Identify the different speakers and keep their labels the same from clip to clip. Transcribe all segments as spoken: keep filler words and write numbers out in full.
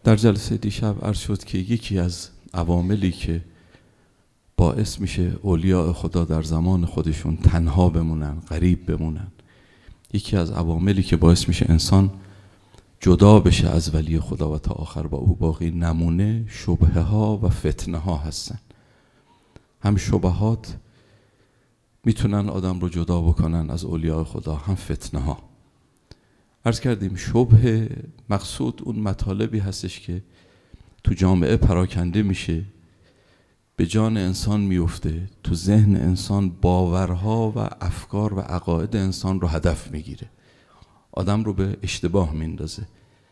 Speaker 1: در جلسه دیشب عرض شد که یکی از عواملی که باعث میشه اولیاء خدا در زمان خودشون تنها بمونن، غریب بمونن، یکی از عواملی که باعث میشه انسان جدا بشه از ولی خدا و تا آخر با او باقی نمونه، شبهه ها و فتنه ها هستن. هم شبهات میتونن آدم رو جدا بکنن از اولیاء خدا، هم فتنه ها. عرض کردیم شبه مقصود اون مطالبی هستش که تو جامعه پراکنده میشه، به جان انسان میفته، تو ذهن انسان باورها و افکار و عقاید انسان رو هدف میگیره، آدم رو به اشتباه میندازه.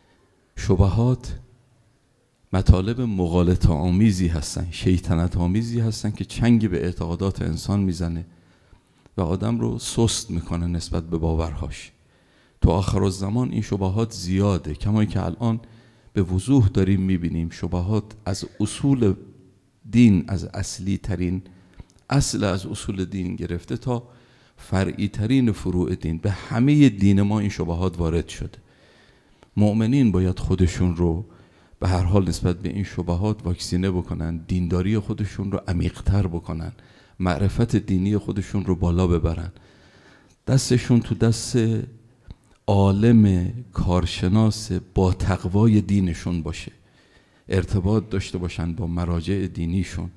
Speaker 1: شبهات مطالب مغالطه آمیزی هستن، شیطنت آمیزی هستن که چنگی به اعتقادات انسان میزنه و آدم رو سست میکنه نسبت به باورهاش. تو آخر الزمان این شبهات زیاده، کمایی که الان به وضوح داریم میبینیم. شبهات از اصول دین، از اصلی ترین اصل از اصول دین گرفته تا فرعی ترین فروع دین، به همه دین ما این شبهات وارد شده. مؤمنین باید خودشون رو به هر حال نسبت به این شبهات واکسینه بکنن، دینداری خودشون رو عمیق‌تر بکنن، معرفت دینی خودشون رو بالا ببرن، دستشون تو دست عالم کارشناس با تقوای دینشون باشه، ارتباط داشته باشن با مراجع دینیشون،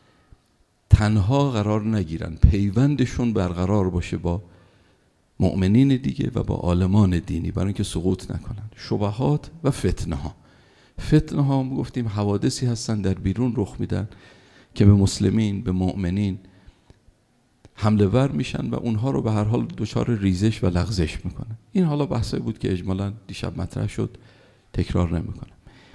Speaker 1: تنها قرار نگیرن، پیوندشون برقرار باشه با مؤمنین دیگه و با عالمان دینی برای اینکه سقوط نکنن. شبهات و فتنه ها. فتنه ها ما گفتیم حوادثی هستن در بیرون رخ میدن که به مسلمین، به مؤمنین حمله ور میشن و اونها رو به هر حال دچار ریزش و لغزش میکنن. این حالا بحثی بود که اجمالاً دیشب مطرح شد، تکرار نمیکنم.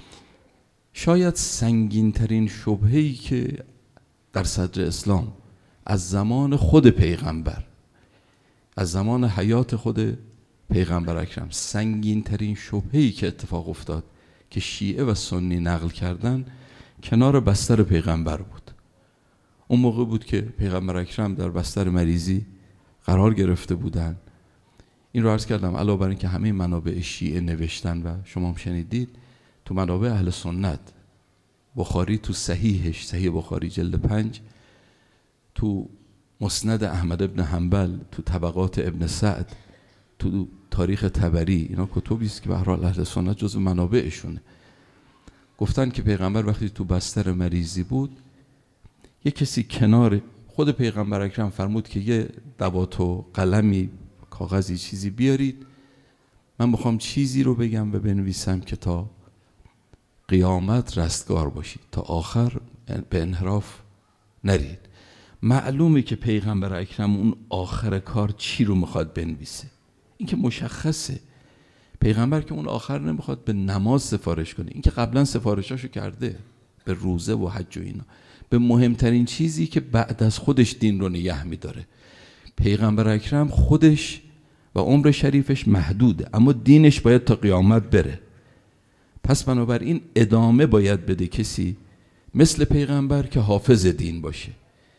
Speaker 1: شاید سنگین ترین شبهه‌ای که در صدر اسلام از زمان خود پیغمبر، از زمان حیات خود پیغمبر اکرم، سنگین ترین شبهه‌ای که اتفاق افتاد که شیعه و سنی نقل کردن کنار بستر پیغمبر بود. اون موقع بود که پیغمبر اکرم در بستر مریضی قرار گرفته بودن. این رو عرض کردم علاوه بر اینکه همه منابع شیعه نوشتن و شما هم شنیدید، تو منابع اهل سنت، بخاری تو صحیحش، صحیح بخاری جلد پنج، تو مسند احمد ابن حنبل، تو طبقات ابن سعد، تو تاریخ طبری، اینا کتبی است که به هر حال اهل سنت جزو منابعشونه. گفتن که پیغمبر وقتی تو بستر مریضی بود، یه کسی کنار خود پیغمبر اکرم فرمود که یه دوات و قلمی، کاغذی، چیزی بیارید، من میخوام چیزی رو بگم و بنویسم که تا قیامت رستگار باشید، تا آخر به انحراف نرید. معلومه که پیغمبر اکرم اون آخر کار چی رو میخواد بنویسه، این که مشخصه. پیغمبر که اون آخر نمیخواد به نماز سفارش کنه، این که قبلا سفارشاشو کرده، به روزه و حج و اینا، به مهمترین چیزی که بعد از خودش دین رو نگه میداره. پیغمبر اکرم خودش و عمر شریفش محدوده، اما دینش باید تا قیامت بره. پس بنابراین ادامه باید بده کسی مثل پیغمبر که حافظ دین باشه.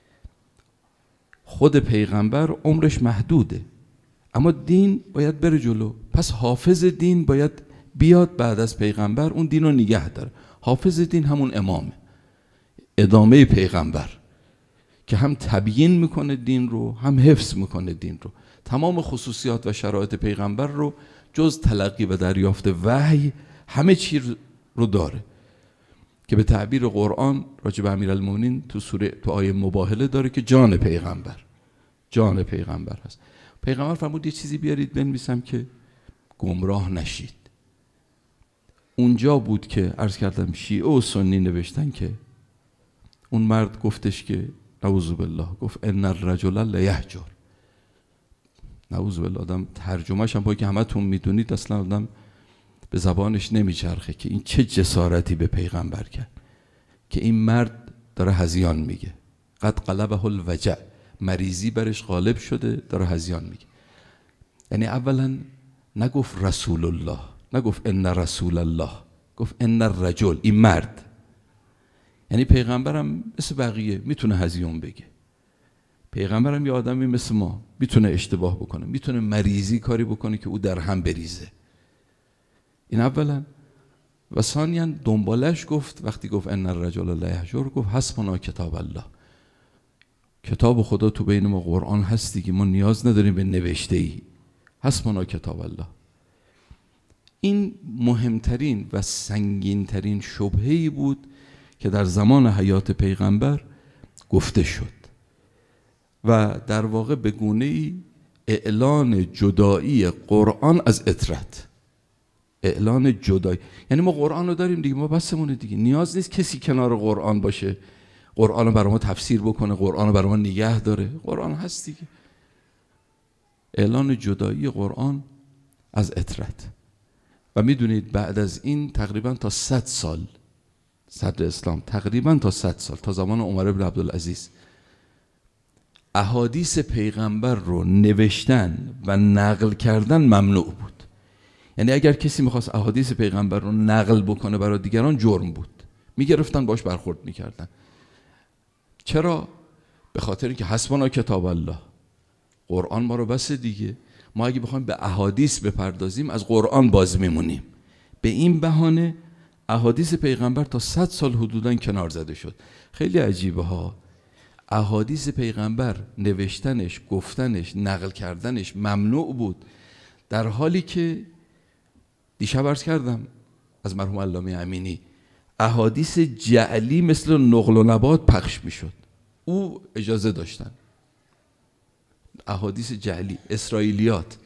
Speaker 1: خود پیغمبر عمرش محدوده، اما دین باید بره جلو. پس حافظ دین باید بیاد بعد از پیغمبر، اون دین رو نگه داره. حافظ دین همون امامه، ادامه پیغمبر، که هم تبیین میکنه دین رو، هم حفظ میکنه دین رو. تمام خصوصیات و شرایط پیغمبر رو جز تلقی و دریافت وحی همه چی رو داره، که به تعبیر قرآن راجع به امیرالمومنین تو سوره، تو آیه مباهله داره که جان پیغمبر، جان پیغمبر هست. پیغمبر فرمود یه چیزی بیارید بنویسم که گمراه نشید. اونجا بود که عرض کردم شیعه و سنی نوشتن که اون مرد گفتش که نعوذ بالله، گفت ان الرجل لیهجر. نعوذ بالله. آدم ترجمهش هم با که همتون میدونید اصلا آدم به زبانش نمیچرخه که این چه جسارتی به پیغمبر کرد که این مرد داره هذیان میگه. قد قلبه الوجع، مریضی برش غالب شده، داره هذیان میگه. یعنی اولا نگفت رسول الله، نگفت ان رسول الله، گفت ان الرجل، این مرد. یعنی پیغمبرم مثل بقیه میتونه هذیان بگه، پیغمبرم یه آدمی مثل ما میتونه اشتباه بکنه، میتونه مریضی کاری بکنه که او در هم بریزه. این اولا. و ثانیاً دنبالش گفت وقتی گفت ان الرجل لا یهجر، گفت حسبنا کتاب الله، کتاب خدا تو بین ما قرآن هست دیگه، ما نیاز نداریم به نوشته ای، حسبنا کتاب الله. این مهمترین و سنگینترین شبهه‌ای بود که در زمان حیات پیغمبر گفته شد و در واقع به گونه‌ای اعلان جدایی قرآن از اطرت، اعلان جدایی. یعنی ما قرآن رو داریم دیگه، ما بسمونه دیگه، نیاز نیست کسی کنار قرآن باشه، قرآن رو برای ما تفسیر بکنه، قرآن رو برای ما نگه داره، قرآن هست دیگه. اعلان جدایی قرآن از اطرت. و میدونید بعد از این تقریبا تا صد سال صدر اسلام، تقریبا تا صد سال، تا زمان عمر بن عبدالعزیز، احادیث پیغمبر رو نوشتن و نقل کردن ممنوع بود. یعنی اگر کسی میخواست احادیث پیغمبر رو نقل بکنه برای دیگران جرم بود، میگرفتن باش برخورد میکردن. چرا؟ به خاطر اینکه حسبنا کتاب الله، قرآن ما رو بس دیگه، ما اگه بخوایم به احادیث بپردازیم از قرآن باز میمونیم. به این بهانه احادیث پیغمبر تا صد سال حدوداً کنار زده شد. خیلی عجیبه ها، احادیث پیغمبر نوشتنش، گفتنش، نقل کردنش ممنوع بود، در حالی که دیشب عرض کردم از مرحوم علامه امینی احادیث جعلی مثل نقل و نبات پخش میشد، او اجازه داشتن. احادیث جعلی، اسرائیلیات،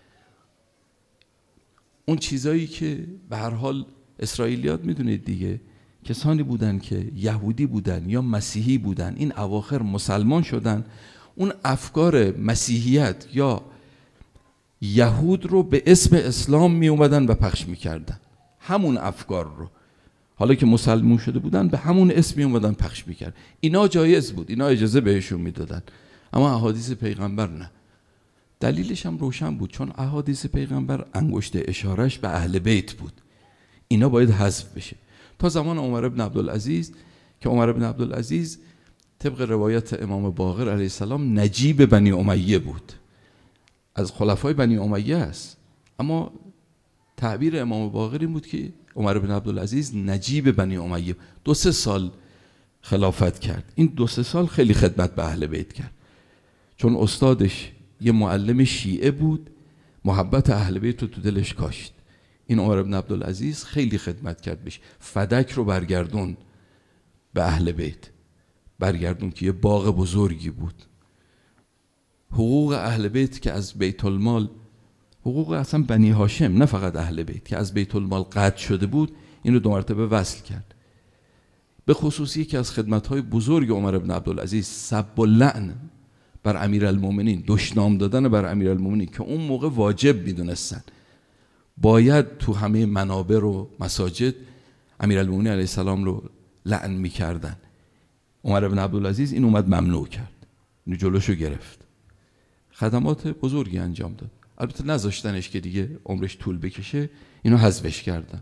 Speaker 1: اون چیزایی که به هر حال اسرائیلیات میدونید دیگه، کسانی بودن که یهودی بودن یا مسیحی بودن، این اواخر مسلمان شدن، اون افکار مسیحیت یا یهود رو به اسم اسلام می اومدن و پخش میکردن، همون افکار رو، حالا که مسلمان شده بودن به همون اسم می اومدن پخش میکرد. اینا جایز بود، اینا اجازه بهشون میدادن، اما احادیث پیغمبر نه. دلیلش هم روشن بود، چون احادیث پیغمبر انگشت اشارش به اهل بیت بود، اینا باید حذف بشه. تا زمان عمر بن عبدالعزیز که عمر بن عبدالعزیز طبق روایت امام باقر علیه السلام نجیب بنی امیه بود، از خلفای بنی امیه است، اما تعبیر امام باقر این بود که عمر بن عبدالعزیز نجیب بنی امیه، دو سه سال خلافت کرد. این دو سه سال خیلی خدمت به اهل بیت کرد، چون استادش یه معلم شیعه بود، محبت اهل بیت رو تو دلش کاشت. این عمر بن عبدالعزیز خیلی خدمت کرد بهش، فدک رو برگردون به اهل بیت، برگردون که یه باغ بزرگی بود. حقوق اهل بیت که از بیت المال، حقوق اصلا بنی هاشم نه فقط اهل بیت که از بیت المال قطع شده بود، این رو دو مرتبه وصل کرد. به خصوصی که از خدمت‌های بزرگ عمر بن عبدالعزیز سب و لعن بر امیرالمومنین، دشنام دادن بر امیرالمومنین که اون موقع واجب میدونستن، باید تو همه منابر و مساجد امیرالمومنین علیه السلام رو لعن میکردن. عمر بن عبدالعزیز این اومد ممنوع کرد، اینو جلوشو گرفت، خدمات بزرگی انجام داد. البته نذاشتنش که دیگه عمرش طول بکشه، اینو حذفش کردن.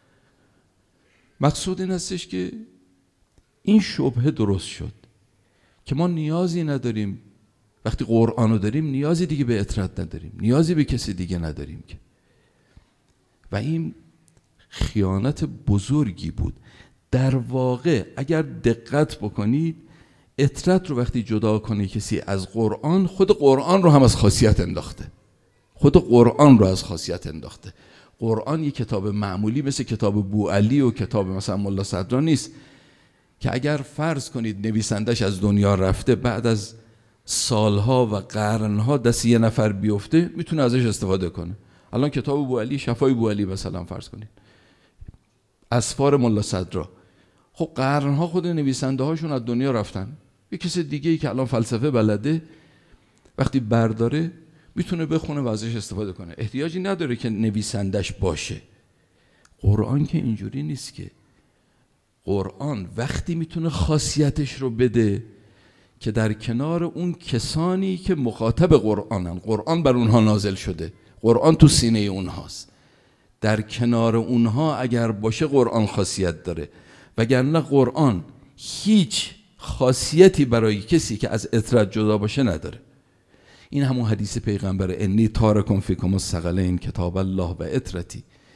Speaker 1: مقصود این هستش که این شبهه درست شد که ما نیازی نداریم، وقتی قرآن رو داریم نیازی دیگه به اطرت نداریم، نیازی به کسی دیگه نداریم که. و این خیانت بزرگی بود. در واقع اگر دقت بکنید، اطرت رو وقتی جدا کنه کسی از قرآن، خود قرآن رو هم از خاصیت انداخته، خود قرآن رو از خاصیت انداخته. قرآن یک کتاب معمولی مثل کتاب بوعلی و کتاب مثلا ملا صدرا نیست که اگر فرض کنید نویسندش از دنیا رفته، بعد از سالها و قرنها دست یه نفر بیفته میتونه ازش استفاده کنه. الان کتاب بوعلی، شفای بوعلی مثلا فرض کنید، اسفار ملا صدرا، خب قرنها خود نویسنده هاشون از دنیا رفتن، یه کسی دیگه ای که الان فلسفه بلده وقتی برداره میتونه بخونه و ازش استفاده کنه، احتیاجی نداره که نویسندش باشه. قرآن که اینجوری نیست که. قرآن وقتی میتونه خاصیتش رو بده که در کنار اون کسانی که مخاطب قرآنن، قرآن بر اونها نازل شده، قرآن تو سینه اونهاست، در کنار اونها اگر باشه قرآن خاصیت داره، وگرنه قرآن هیچ خاصیتی برای کسی که از اطرت جدا باشه نداره. این همون حدیث پیغمبر انی تارکم فیکم الثقلین کتاب الله و اطرتی،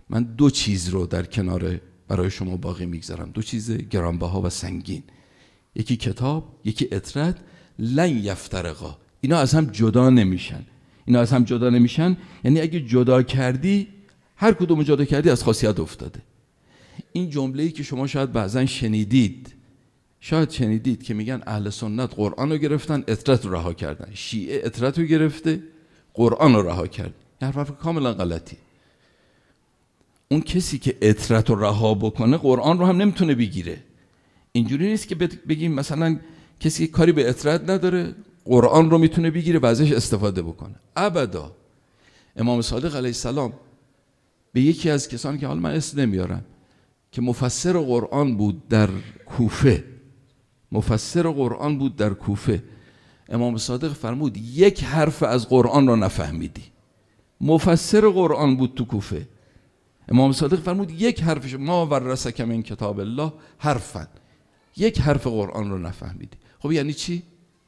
Speaker 1: من دو چیز رو در کنار برای شما باقی میگذارم، دو چیز گرانبها و سنگین، یکی کتاب، یکی عطرت. لن یفترقا، اینا از هم جدا نمیشن. اینا از هم جدا نمیشن یعنی اگه جدا کردی، هر کدوم جدا کردی از خاصیت افتاده. این جمله‌ای که شما شاید بعضن شنیدید، شاید شنیدید که میگن اهل سنت قرآن رو گرفتن، عطرت رو رها کردن. شیعه عطرت رو گرفته، قرآن رو رها کرد. این حرف کاملا غلطی. اون کسی که عطرت رو رها بکنه قرآن رو هم نمیتونه بگیره. اینجوری نیست که بگیم مثلا کسی کاری به عطرت نداره قرآن رو میتونه بگیره و ازش استفاده بکنه. ابدا. امام صادق علیه السلام به یکی از کسانی که حالا من اسم نمیارم که مفسر قرآن بود در کوفه، مفسر قرآن بود در کوفه، امام صادق فرمود یک حرف از قرآن رو نفهمیدی. مفسر قرآن بود تو کوفه. امام صادق فرمود یک حرفش، ما ورثک من کتاب الله حرفا، یک حرف قرآن رو نفهمیدی. خب یعنی چی؟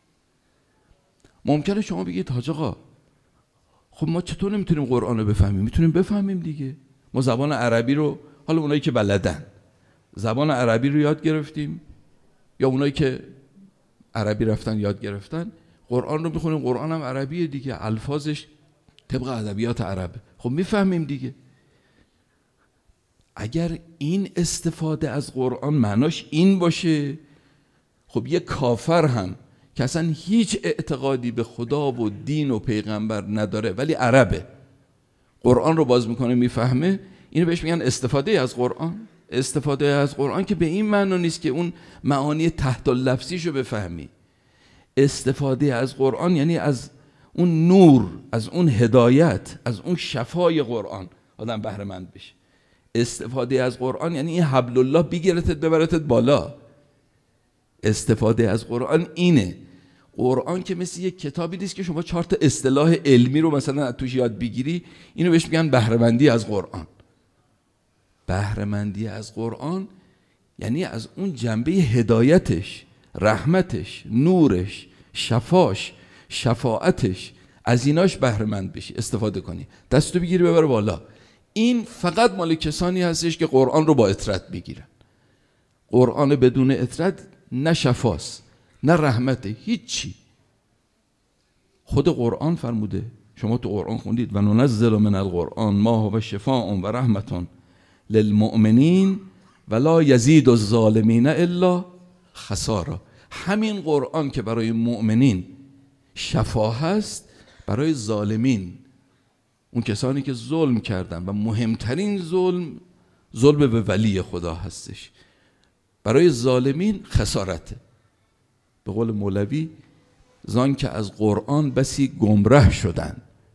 Speaker 1: ممکنه شما بگید حاج آقا خب ما چطور نمیتونیم قرآن رو بفهمیم؟ میتونیم بفهمیم دیگه. ما زبان عربی رو، حالا اونایی که بلدن زبان عربی رو یاد گرفتیم، یا اونایی که عربی رفتن یاد گرفتن قرآن رو میخونیم، قرآن هم عربیه دیگه، الفاظش طبق ادبیات عربه، خب میفهمیم دیگه. اگر این استفاده از قرآن معناش این باشه، خب یه کافر هم که اصلا هیچ اعتقادی به خدا و دین و پیغمبر نداره ولی عربه، قرآن رو باز میکنه میفهمه، اینو بهش میگن استفاده از قرآن. استفاده از قرآن که به این معنا نیست که اون معانی تحت اللفظیشو بفهمی. استفاده از قرآن یعنی از اون نور، از اون هدایت، از اون شفای قرآن آدم بهره مند بشه. استفاده از قرآن یعنی این حبل الله بگیرتت ببرتت بالا. استفاده از قرآن اینه. قرآن که مثل یک کتابی نیست که شما چهار تا اصطلاح علمی رو مثلا از توش یاد بگیری، اینو بهش میگن بهره مندی از قرآن. بهره مندی از قرآن یعنی از اون جنبه هدایتش، رحمتش، نورش، شفاش، شفاعتش، از ایناش بهره مند بشی، استفاده کنی، دستو بگیری ببر بالا. این فقط مال کسانی هستش که قرآن رو با عطرت بگیرن. قرآن بدون عطرت نه شفاست نه رحمته، هیچی. خود قرآن فرموده، شما تو قرآن خوندید و ننزل من القرآن ما هو شفاء و رحمة للمؤمنین ولا یزید الظالمین الا خسارا. همین قرآن که برای مؤمنین شفا هست، برای ظالمین، اون کسانی که ظلم کردن و مهمترین ظلم ظلم به ولی خدا هستش، برای ظالمین خسارته. به قول مولوی زان که از قرآن بسی گمراه شدن،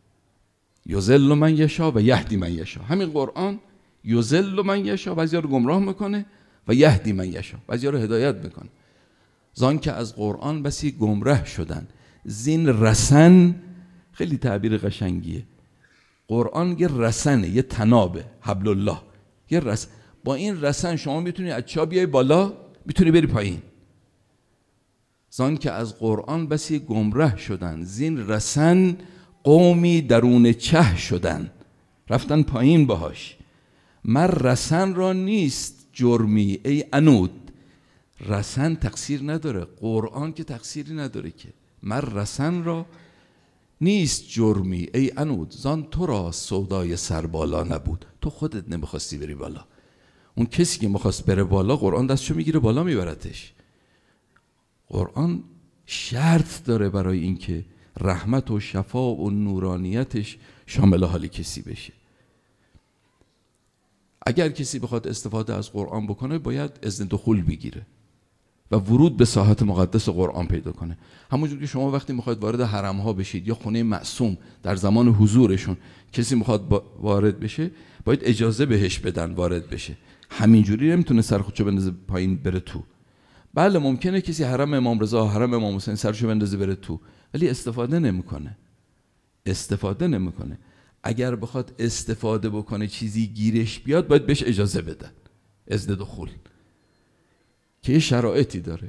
Speaker 1: یضل من یشاء و یهدی من یشاء. همین قرآن یضل من یشاء، بعضیا رو گمراه میکنه، و یهدی من یشاء، بعضیا رو هدایت میکنه. زان که از قرآن بسی گمراه شدن. زین رسن خیلی تعبیر قشنگیه. قرآن یه رسنه، یه تنابه، حبل الله، یه رسن. با این رسن شما میتونی از چا بیای بالا، میتونی بری پایین. زان که از قرآن بسی گمراه شدن، زین رسن قومی درون چه شدن، رفتن پایین باهاش. مر رسن را نیست جرمی ای عنود. رسن تقصیر نداره، قرآن که تقصیری نداره که. مر رسن را نیست جرمی ای عنود، زان تو را سودای سر بالا نبود. تو خودت نمیخواستی بری بالا، اون کسی که میخواست بره بالا قرآن دستشو میگیره بالا میبرتش. قرآن شرط داره برای اینکه رحمت و شفا و نورانیتش شامل حال کسی بشه. اگر کسی بخواد استفاده از قرآن بکنه باید اذن دخول بگیره و ورود به ساحت مقدس قرآن پیدا کنه. همونجور که شما وقتی میخواید وارد حرم ها بشید یا خونه معصوم در زمان حضورشون کسی میخواد وارد بشه، باید اجازه بهش بدن وارد بشه. همینجوری نمیتونه سر خودشو بندازه پایین بره تو. بله ممکنه کسی حرم امام رضا، حرم امام حسین سرشو بندازه بره تو، ولی استفاده نمیکنه. استفاده نمیکنه. اگر بخواد استفاده بکنه چیزی گیرش بیاد باید بهش اجازه بدن، اذن دخول، که یه شرایطی داره.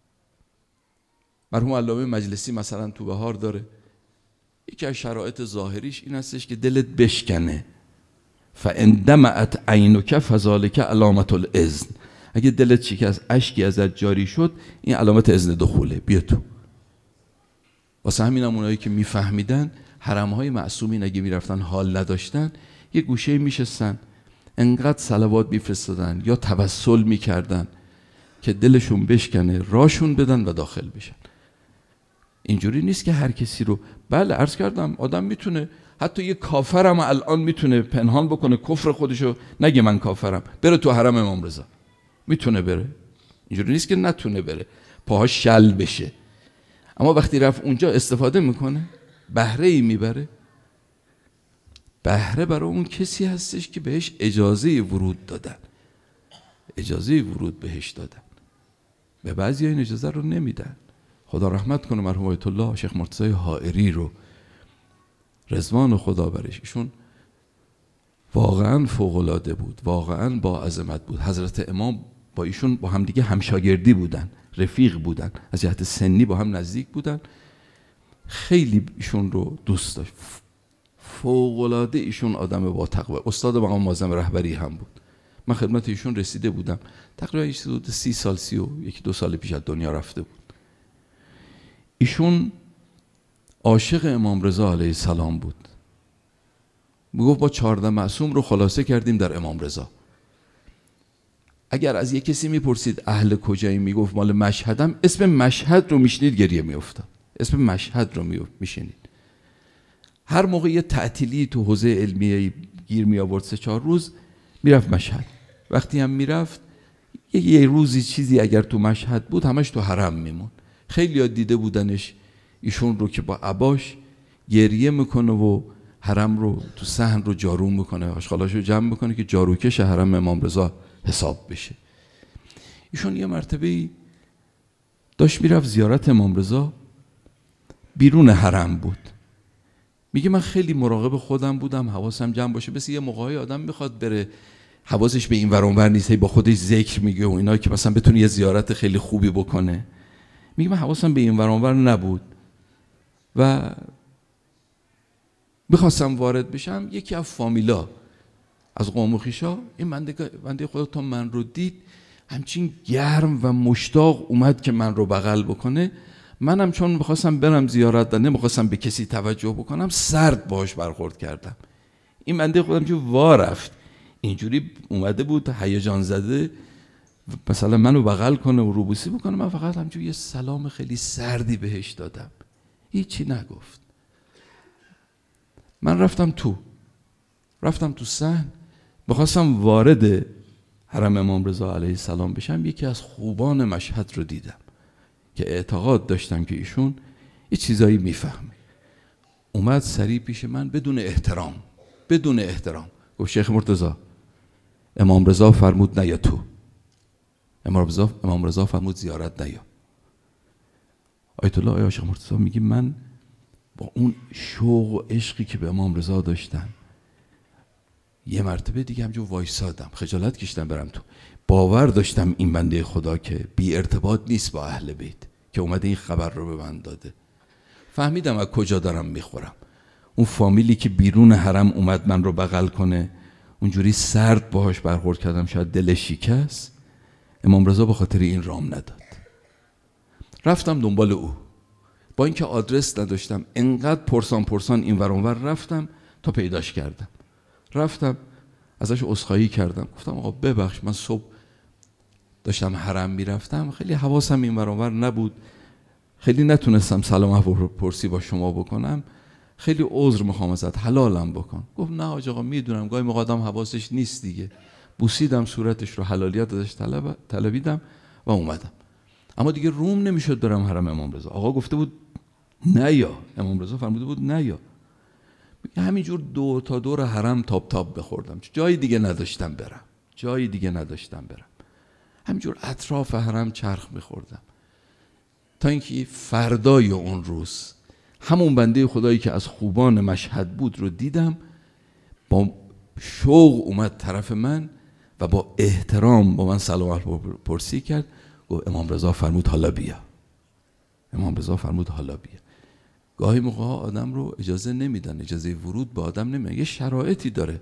Speaker 1: مرحوم علامه مجلسی مثلا تو بهار داره، یکی از شرایط ظاهریش این هستش که دلت بشکنه، فاندمعت عینک فذلک علامت الاذن. اگه دلت شکست اشکی ازت جاری شد این علامت اذن دخوله، بیا تو. واسه همینم اونایی که میفهمیدن حرمهای معصومین اگه میرفتن حال نداشتن یه گوشه میشستن انقدر صلوات میفرستادن یا توسل میکردن که دلشون بشکنه راشون بدن و داخل بشن. اینجوری نیست که هر کسی رو، بله عرض کردم آدم میتونه، حتی یه کافرم الان میتونه پنهان بکنه کفر خودشو، نگه من کافرم، بره تو حرم امام رضا، میتونه بره، اینجوری نیست که نتونه بره، پاهاش شل بشه، اما وقتی رفت اونجا استفاده میکنه، بهره ای میبره. بهره برای اون کسی هستش که بهش اجازه ورود دادن، اجازه ورود بهش دادن. به بعضی این اجازه رو نمیدن. خدا رحمت کنه مرحوم آیت الله شیخ مرتضی حائری رو، رضوان خدا برش، ایشون واقعا فوق‌العاده بود، واقعا با عظمت بود. حضرت امام با ایشون با هم دیگه همشاگردی بودن، رفیق بودن، از جهت سنی با هم نزدیک بودن، خیلی ایشون رو دوست داشت. فوق‌العاده ایشون آدم با تقوا، استاد مقام معظم رهبری هم بود. من خدمت ایشون رسیده بودم، تقریبا سی سال سی و یکی دو سال پیش از دنیا رفته بود. ایشون عاشق امام رضا علیه السلام بود. میگفت با چهارده معصوم رو خلاصه کردیم در امام رضا. اگر از یک کسی میپرسید اهل کجایی، میگفت مال مشهدم، اسم مشهد رو میشنید گریه میافتاد، اسم مشهد رو میشنید. هر موقع یه تعطیلی تو حوزه علمیه گیر می آورد سه چهار روز میرفت مشهد. وقتی هم میرفت یه, یه روزی چیزی اگر تو مشهد بود همش تو حرم میمون. خیلی ها دیده بودنش ایشون رو که با عباش گریه میکنه و حرم رو تو صحن رو جارو میکنه، آشغالاشو جمع میکنه که جاروکش حرم امام رضا حساب بشه. ایشون یه مرتبه داشت میرفت زیارت امام رضا، بیرون حرم بود. میگه من خیلی مراقب خودم بودم، حواسم جمع باشه. بس یه موقعی آدم میخواد بره حواسش به این ور اون ور نیست، با خودش ذکر میگه و اینا که مثلا بتونه یه زیارت خیلی خوبی بکنه. میگه من حواسم به این ور اون ور نبود و میخواستم وارد بشم. یکی از فامیلا از قوم و خویشا، این بنده بنده خدا تا من رو دید همچین گرم و مشتاق اومد که من رو بغل بکنه. منم چون میخواستم برم زیارت و نمیخواستم به کسی توجه بکنم سرد باش برخورد کردم. این بنده خودم جو وا رفت، اینجوری اومده بود هیجان زده مثلا منو بغل کنه و روبوسی بکنه. من فقط همجوری یه سلام خیلی سردی بهش دادم، هیچی نگفت. من رفتم تو رفتم تو صحن، بخواستم وارد حرم امام رضا علیه السلام بشم. یکی از خوبان مشهد رو دیدم که اعتقاد داشتم که ایشون یه چیزایی میفهمه. اومد سریع پیش من بدون احترام بدون احترام گفت شیخ مرتضی امام رضا فرمود نیا تو، امام رضا امام رضا فرمود زیارت نیا. آیت الله آیا شیخ مرتضی میگه من با اون شوق و عشقی که به امام رضا داشتم یه مرتبه دیگه همجور وایسادم، خجالت کشیدم برم تو. باور داشتم این بنده خدا که بی ارتباط نیست با اهل بیت که اومده این خبر رو به من داده. فهمیدم از کجا دارم میخورم. اون فامیلی که بیرون حرم اومد من رو بغل کنه، اونجوری سرد باهاش برخورد کردم، شاید دلش شکست. امام رضا به خاطر این رام نداد. رفتم دنبال او، با اینکه آدرس نداشتم انقدر پرسان پرسان این ور اون ور رفتم تا پیداش کردم. رفتم ازش عذرخواهی کردم، گفتم آقا ببخش من صبح داشتم حرم میرفتم، خیلی حواسم این ور اون ور نبود، خیلی نتونستم سلام احوال پرسی با شما بکنم، خیلی عذر میخوام ازت، حلالم بکن. گفت نه حاج آقا میدونم گاهی موقع آدم حواسش نیست دیگه. بوسیدم صورتش رو، حلالیت ازش طلب طلبیدم و اومدم. اما دیگه روم نمیشد برم حرم امام رضا. آقا گفته بود نه یا، امام رضا فرموده بود نه یا. همینجور دور تا دور حرم تاب تاب بخوردم، جای دیگه نداشتم برم، جای دیگه نداشتم برم. همینجور اطراف حرم چرخ میخوردم تا اینکه فردای اون روز همون بنده خدایی که از خوبان مشهد بود رو دیدم، با شوق اومد طرف من و با احترام با من سلام پرسی کرد. گفت امام رضا فرمود حالا بیا، امام رضا فرمود حالا بیا. گاهی موقع آدم رو اجازه نمیدن، اجازه ورود به آدم نمیدن، یه شرایطی داره.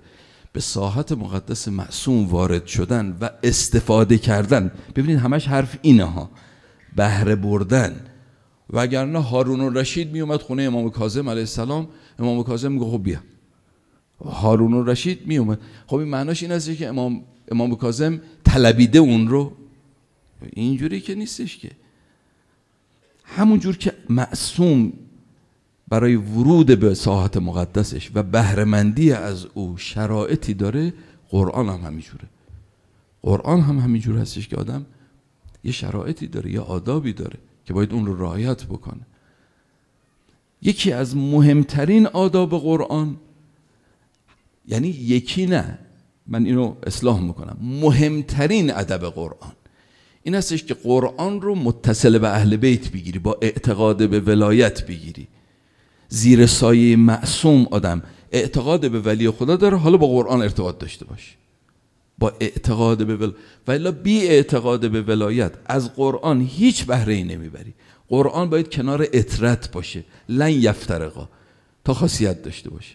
Speaker 1: به ساحت مقدس معصوم وارد شدن و استفاده کردن. ببینید همش حرف اینه ها، بهره بردن. وگرنه هارون الرشید می اومد خونه امام کاظم علیه السلام، امام کاظم میگه خب بیا. هارون الرشید می اومد. خب این معناش این است که امام امام کاظم طلبیده اون رو؟ اینجوری که نیستش که. همون جور که معصوم برای ورود به ساحت مقدسش و بهره‌مندی از او شرایطی داره، قرآن هم همینجوره. قرآن هم همینجور هستش که آدم یه شرایطی داره، یه آدابی داره که باید اون رو رعایت بکنه. یکی از مهمترین آداب قرآن، یعنی یکی نه، من اینو اصلاح میکنم، مهمترین ادب قرآن این هستش که قرآن رو متصل به اهل بیت بگیری، با اعتقاد به ولایت بگیری. زیر سایه معصوم آدم اعتقاد به ولی خدا داره، حالا با قرآن ارتباط داشته باشه، با اعتقاد به ولایت. و الا بی اعتقاد به ولایت از قرآن هیچ بهره ای نمیبری. قرآن باید کنار اطرت باشه، لن یفترقا، تا خاصیت داشته باشه.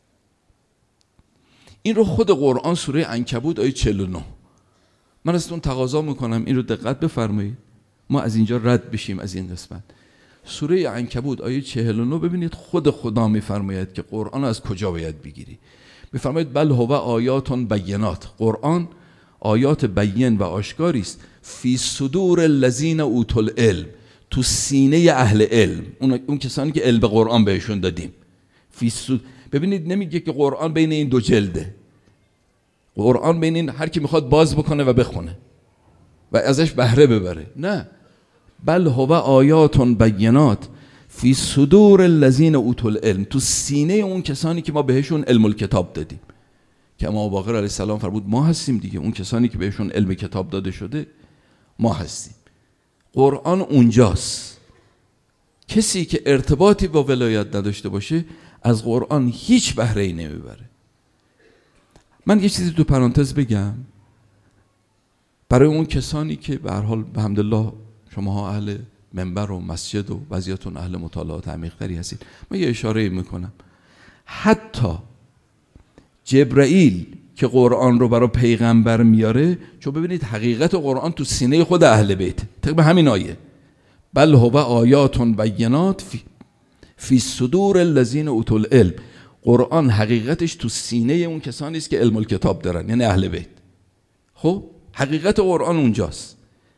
Speaker 1: این رو خود قرآن سوره عنکبوت آیه چهل و نه، من ازتون تقاضا میکنم این رو دقت بفرمایید، ما از اینجا رد بشیم از این قسمت. سوره عنکبوت آیه چهل و نه، ببینید خود خدا میفرماید که قرآن از کجا باید بگیری. میفرماید بل هو آیات بینات، قرآن آیات بین و آشکاری است، فی صدور الذین اوتوا العلم، تو سینه اهل علم، اون, اون کسانی که علم قرآن بهشون دادیم. فی صد... ببینید نمیگه که قرآن بین این دو جلده، قرآن بین این هر کی میخواد باز بکنه و بخونه و ازش بهره ببره، نه، بل هو آیات بینات فی صدور الذین اوتوا العلم، تو سینه اون کسانی که ما بهشون علم الکتاب دادیم. که امام باقر علیه السلام فرمود ما هستیم دیگه، اون کسانی که بهشون علم کتاب داده شده ما هستیم. قرآن اونجاست. کسی که ارتباطی با ولایت نداشته باشه از قرآن هیچ بهره ای نمیبره. من یه چیزی تو پرانتز بگم برای اون کسانی که به هر حال الحمدلله شماها اهل منبر و مسجد و بعضیاتون اهل مطالعات عمیق‌تری هستید، من یه اشاره میکنم. حتی جبرائیل که قرآن رو برای پیغمبر میاره، چون ببینید حقیقت قرآن تو سینه خود اهل بیت، طبق همین آیه بل هو آیات بینات فی, فی صدور الذین اوتوا العلم، قرآن حقیقتش تو سینه اون کسانی است که علم الکتاب دارن، یعنی اهل بیت. خب حقیقت قرآن اونجاست.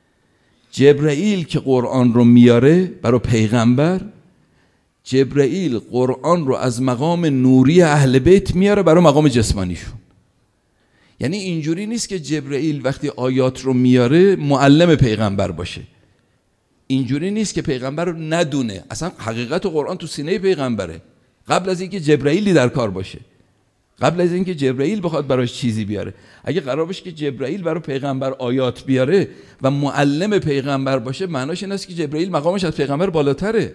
Speaker 1: جبرائیل که قرآن رو میاره برای پیغمبر، جبرائیل قرآن رو از مقام نوری اهل بیت میاره برای مقام جسمانیشون. یعنی اینجوری نیست که جبرائیل وقتی آیات رو میاره معلم پیغمبر باشه، اینجوری نیست که پیغمبر رو ندونه، اصلا حقیقت قرآن تو سینه پیغمبره قبل از اینکه جبرائیلی در کار باشه، قبل از اینکه جبرائیل بخواد براش چیزی بیاره. اگه قرار باشه که جبرائیل برای پیغمبر آیات بیاره و معلم پیغمبر باشه، معناش این است که جبرائیل مقامش از پیغمبر بالاتره.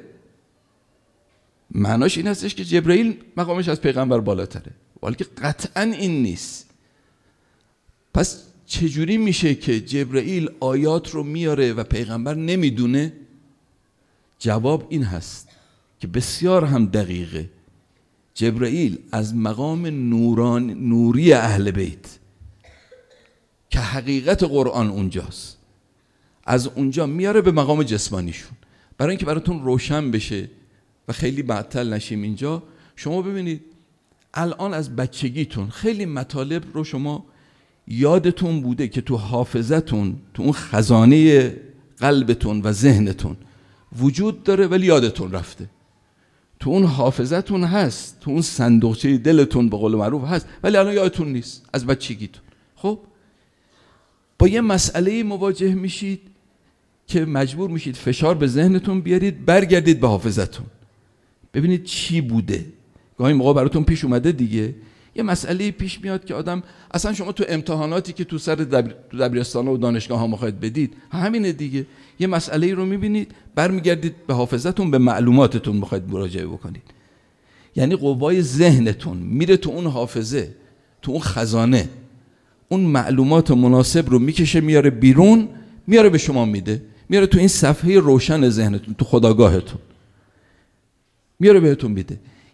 Speaker 1: معناش این هستش که جبرائیل مقامش از پیغمبر بالاتره، ولی که قطعا این نیست. پس چجوری میشه که جبرائیل آیات رو میاره و پیغمبر نمیدونه؟ جواب این هست که بسیار هم دقیقه. جبرائیل از مقام نوران نوری اهل بیت که حقیقت قرآن اونجاست، از اونجا میاره به مقام جسمانیشون. برای اینکه براتون روشن بشه و خیلی معطل نشیم اینجا، شما ببینید الان از بچگیتون خیلی مطالب رو شما یادتون بوده که تو حافظتون، تو اون خزانه قلبتون و ذهنتون وجود داره ولی یادتون رفته. تو اون حافظتون هست، تو اون صندوقچه دلتون به قول معروف هست، ولی الان یادتون نیست از بچگیتون. خب با یه مسئله مواجه میشید که مجبور میشید فشار به ذهنتون بیارید، برگردید به حافظتون ببینید چی بوده. گاهی موقع براتون پیش اومده دیگه، یه مسئله پیش میاد که آدم اصلا شما تو امتحاناتی که تو سر دبیر... تو دبیرستان و دانشگاه ها میخواید بدید همینه دیگه، یه مسئله رو میبینید برمیگردید به حافظتون، به معلوماتتون میخواید مراجعه بکنید. یعنی قوای ذهنتون میره تو اون حافظه، تو اون خزانه، اون معلومات مناسب رو میکشه میاره بیرون، میاره به شما میده، میاره تو این صفحه روشن ذهنتون، تو خودآگاهتون میاره بهتون میده.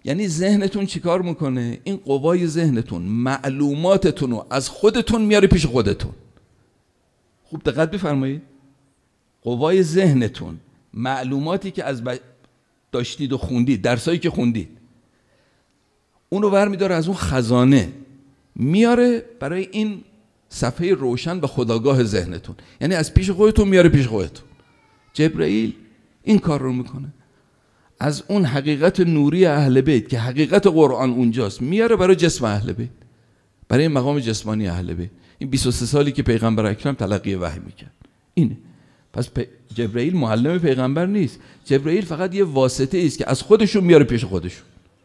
Speaker 1: یعنی ذهنتون چیکار میکنه؟ این قوای ذهنتون معلوماتتون رو از خودتون میاره پیش خودتون. خوب دقت بفرمایید. قوای ذهنتون معلوماتی که از ب... داشتید و خوندید، درسایی که خوندید، اون رو برمیداره از اون خزانه میاره برای این صفحه روشن و خودآگاه ذهنتون، یعنی از پیش خودتون میاره پیش خودتون. جبرئیل این کار رو میکنه، از اون حقیقت نوری اهل بیت که حقیقت قرآن اونجاست میاره برای جسم اهل بیت، برای مقام جسمانی اهل بیت. این بیست و سه سالی که پیغمبر اکرم تلقی وحی میکرد اینه. پس پ... جبرئیل معلم پیغمبر نیست، جبرئیل فقط یه واسطه است که از خودشون میاره پیش خودشون.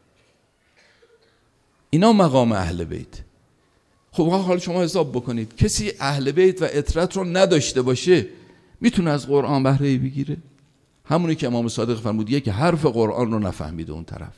Speaker 1: اینا مقام اهل بیت. خب حالا شما حساب بکنید، کسی اهل بیت و اطرت رو نداشته باشه میتونه از قرآن بهره بگیره؟ همونی که امام صادق فرمود که حرف قرآن رو نفهمیده اون طرف.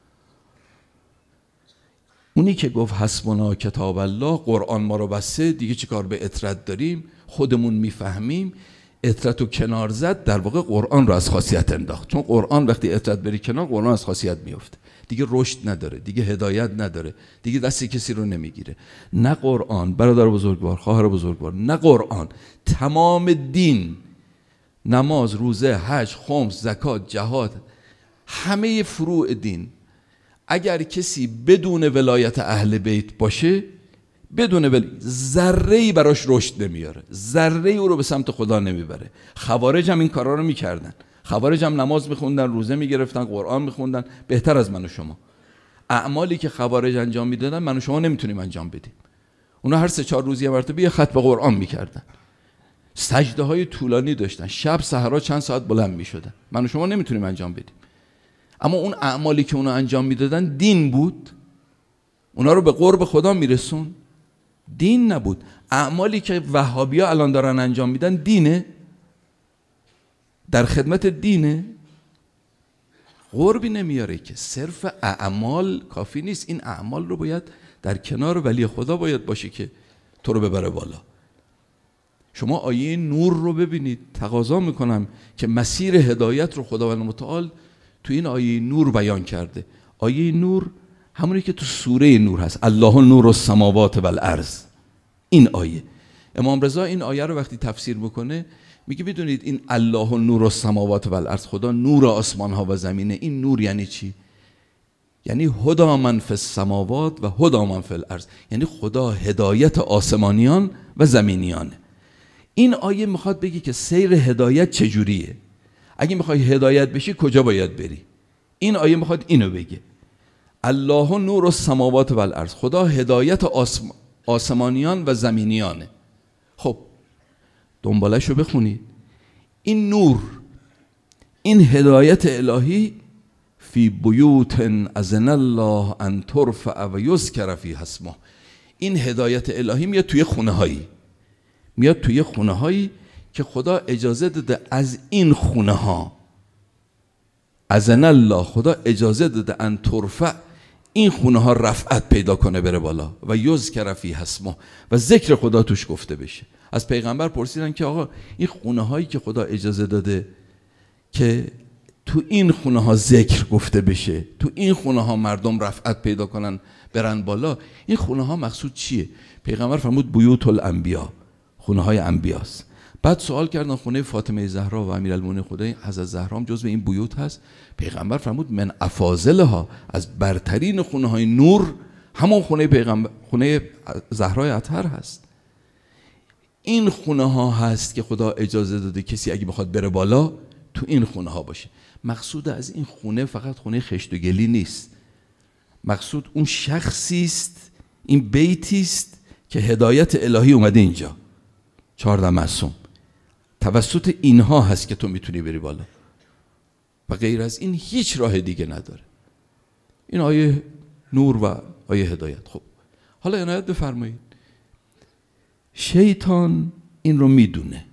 Speaker 1: اونی که گفت حسبنا کتاب الله، قرآن ما رو بسته، دیگه چی کار به اطرت داریم؟ خودمون میفهمیم. اطرت رو کنار زد، در واقع قرآن رو از خاصیت انداخت. چون قرآن وقتی اطرت بری کنار، قرآن از خاصیت میفته، دیگه رشد نداره، دیگه هدایت نداره، دیگه دست کسی رو نمیگیره. نه قرآن برادر بزرگوار، خواهر بزرگوار، نه قرآن، تمام دین، نماز، روزه، حج، خمس، زکات، جهاد، همه فروع دین، اگر کسی بدون ولایت اهل بیت باشه، بدون ول... ذره‌ای براش رشد نمیاره، ذره‌ای او رو به سمت خدا نمیبره. خوارج هم این کارا رو میکردن، خوارج هم نماز میخوندن، روزه میگرفتن، قرآن میخوندن، بهتر از من و شما. اعمالی که خوارج انجام میدادن من و شما نمیتونیم انجام بدیم. اونا هر سه چهار روزی مرتبه یه ختم قرآن میکردن، سجده های طولانی داشتن، شب سحرا چند ساعت بلند میشدن، من و شما نمیتونیم انجام بدیم. اما اون اعمالی که اونا انجام میدادن دین بود، اونا رو به قرب خدا میرسون، دین نبود. اعمالی که وهابیا الان دارن انجام میدن دینه، در خدمت دینه، قربی نمیاره که. صرف اعمال کافی نیست، این اعمال رو باید در کنار ولی خدا باید باشه که تو رو ببره بالا. شما آیه نور رو ببینید، تقاضا میکنم که مسیر هدایت رو خداوند متعال تو این آیه نور بیان کرده. آیه نور همونی که تو سوره نور هست، الله نور السماوات و الارض. این آیه امام رضا این آیه رو وقتی تفسیر میکنه میگه بدونید این الله نور السماوات و الارض، خدا نور آسمان ها و زمینه. این نور یعنی چی؟ یعنی هدا من فی السماوات و هدا من فی الارض، یعنی خدا هدایت آسمانیان و زمینیانه. این آیه میخواد بگی که سیر هدایت چجوریه، اگه میخوای هدایت بشی کجا باید بری. این آیه میخواد اینو بگه، الله نور السماوات و الارض، خدا هدایت آسم... آسمانیان و زمینیانه. خب دنبالش رو بخونید. این نور، این هدایت الهی، فی بیوت اذن الله ان ترفع و یذکر فیها اسمه، این هدایت الهی میاد توی خونه هایی، میاد توی خونه هایی که خدا اجازه داده از این خونه ها، اذن الله، خدا اجازه داده ان ترفع، این خونه ها رفعت پیدا کنه بره بالا، و یذکر فیها اسمه، و ذکر خدا توش گفته بشه. از پیغمبر پرسیدن که آقا این خونه هایی که خدا اجازه داده که تو این خونه ها ذکر گفته بشه، تو این خونه ها مردم رفعت پیدا کنن برن بالا، این خونه ها مقصود چیه؟ پیغمبر فرمود بیوت الانبیا، خونه های انبیاست. بعد سوال کردن خونه فاطمه زهرا و امیرالمومنین خدای حضرت زهرا هم جزو این بیوت هست؟ پیغمبر فرمود من افاضلها، از برترین خونه های نور همون خونه پیغمبر، خونه زهرای اطهر هست. این خونه ها هست که خدا اجازه داده کسی اگه بخواد بره بالا تو این خونه ها باشه. مقصود از این خونه فقط خونه خشت و گلی نیست، مقصود اون شخصی است، این بیتی است که هدایت الهی اومده اینجا، چهارده معصوم، توسط اینها هست که تو میتونی بری بالا و غیر از این هیچ راه دیگه نداره. این آیه نور و آیه هدایت. خب حالا عنایت بفرمایید، شیطان این رو میدونه،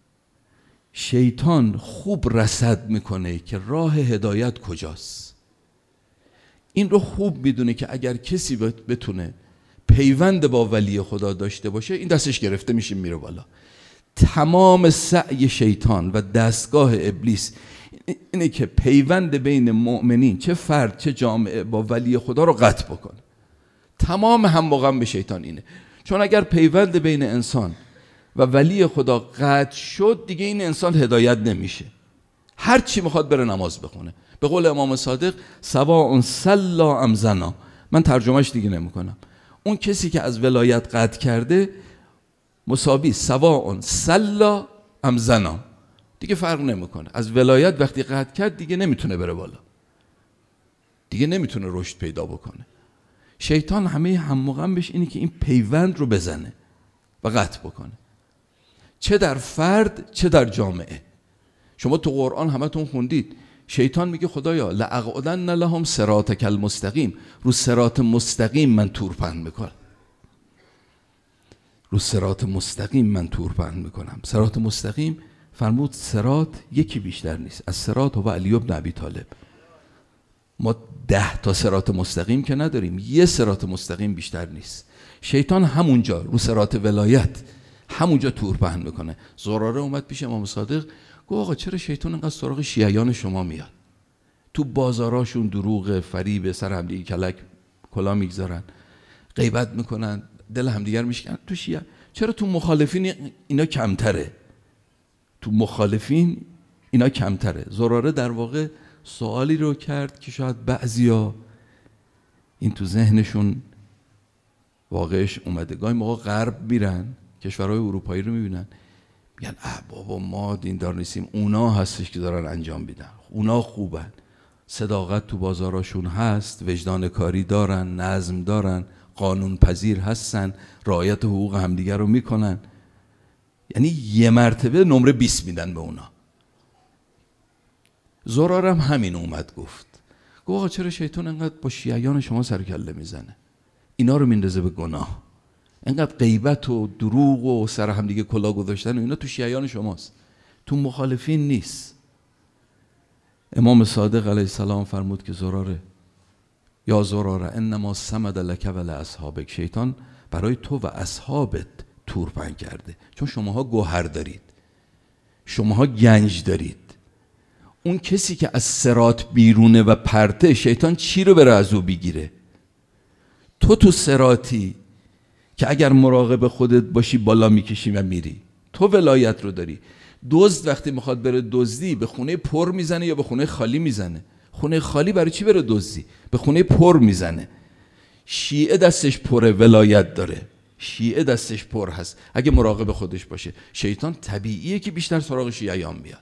Speaker 1: شیطان خوب رصد میکنه که راه هدایت کجاست. این رو خوب میدونه که اگر کسی بتونه پیوند با ولی خدا داشته باشه، این دستش گرفته میشه میره بالا. تمام سعی شیطان و دستگاه ابلیس اینه که پیوند بین مؤمنین چه فرد چه جامعه با ولی خدا رو قطع بکنه. تمام هم واقعا به شیطان اینه. چون اگر پیوند بین انسان و ولی خدا قطع شد دیگه این انسان هدایت نمیشه. هر چی میخواد بره نماز بخونه. به قول امام صادق سواء صلی ام زنا. من ترجمهش دیگه نمیکنم. اون کسی که از ولایت قطع کرده مساوی سواء صلی ام زنا، دیگه فرق نمیکنه. از ولایت وقتی قطع کرد دیگه نمیتونه بره بالا، دیگه نمیتونه رشد پیدا بکنه. شیطان همه همغمش اینه که این پیوند رو بزنه و قطع بکنه، چه در فرد چه در جامعه. شما تو قرآن همتون خوندید شیطان میگه خدایا لأقعدن لهم صراطک المستقیم، رو صراط مستقیم من تور پهن میکنم، رو صراط مستقیم من تور پهن میکنم. صراط مستقیم فرمود صراط یکی بیشتر نیست، از صراط و علی بن ابی طالب. ما ده تا صراط مستقیم که نداریم، یه صراط مستقیم بیشتر نیست. شیطان همونجا رو صراط ولایت همونجا تور پهن میکنه. زراره اومد پیش امام صادق گفت آقا چرا شیطان اینقدر سراغ شیعیان شما میاد؟ تو بازاراشون دروغ، فریب، سر همدیگه کلک کلا میگذارن، غیبت میکنن، دل همدیگر میشکنن. تو شیعه چرا تو مخالفین اینا کمتره؟ تو مخالفین اینا کمتره. زراره در واقع سوالی رو کرد که شاید بعضیا این تو ذهنشون واقعش اومده. گاهی موقع غرب میرن کشورهای اروپایی رو میبینن میگن اه بابا ما دیندار نیستیم، اونا هستش که دارن انجام میدن، اونا خوبن، صداقت تو بازاراشون هست، وجدان کاری دارن، نظم دارن، قانون پذیر هستن، رعایت حقوق همدیگر رو میکنن. یعنی یه مرتبه نمره بیست میدن به اونا. زراره هم همین اومد گفت گفت آقا چرا شیطان انقدر با شیعیان شما سر کله میزنه؟ اینا رو میندازه به گناه. انقدر غیبت و دروغ و سر هم دیگه کلا گذاشتن و اینا تو شیعیان شماست، تو مخالفین نیست. امام صادق علیه السلام فرمود که زراره یا زراره انما صمد لک و لاصحابک، شیطان برای تو و اصحابت تور پهن کرده، چون شماها گوهر دارید، شماها گنج دارید. اون کسی که از صراط بیرونه و پرته، شیطان چی رو بره از او بگیره؟ تو تو صراطی که اگر مراقب خودت باشی بالا میکشی و میری، تو ولایت رو داری. دزد وقتی میخواد بره دزدی به خونه پر میزنه یا به خونه خالی میزنه؟ خونه خالی برای چی بره دزدی؟ به خونه پر میزنه. شیعه دستش پره، ولایت داره، شیعه دستش پر هست، اگه مراقب خودش باشه. شیطان طبیعیه که بیشتر سراغ شیعیان بیاد.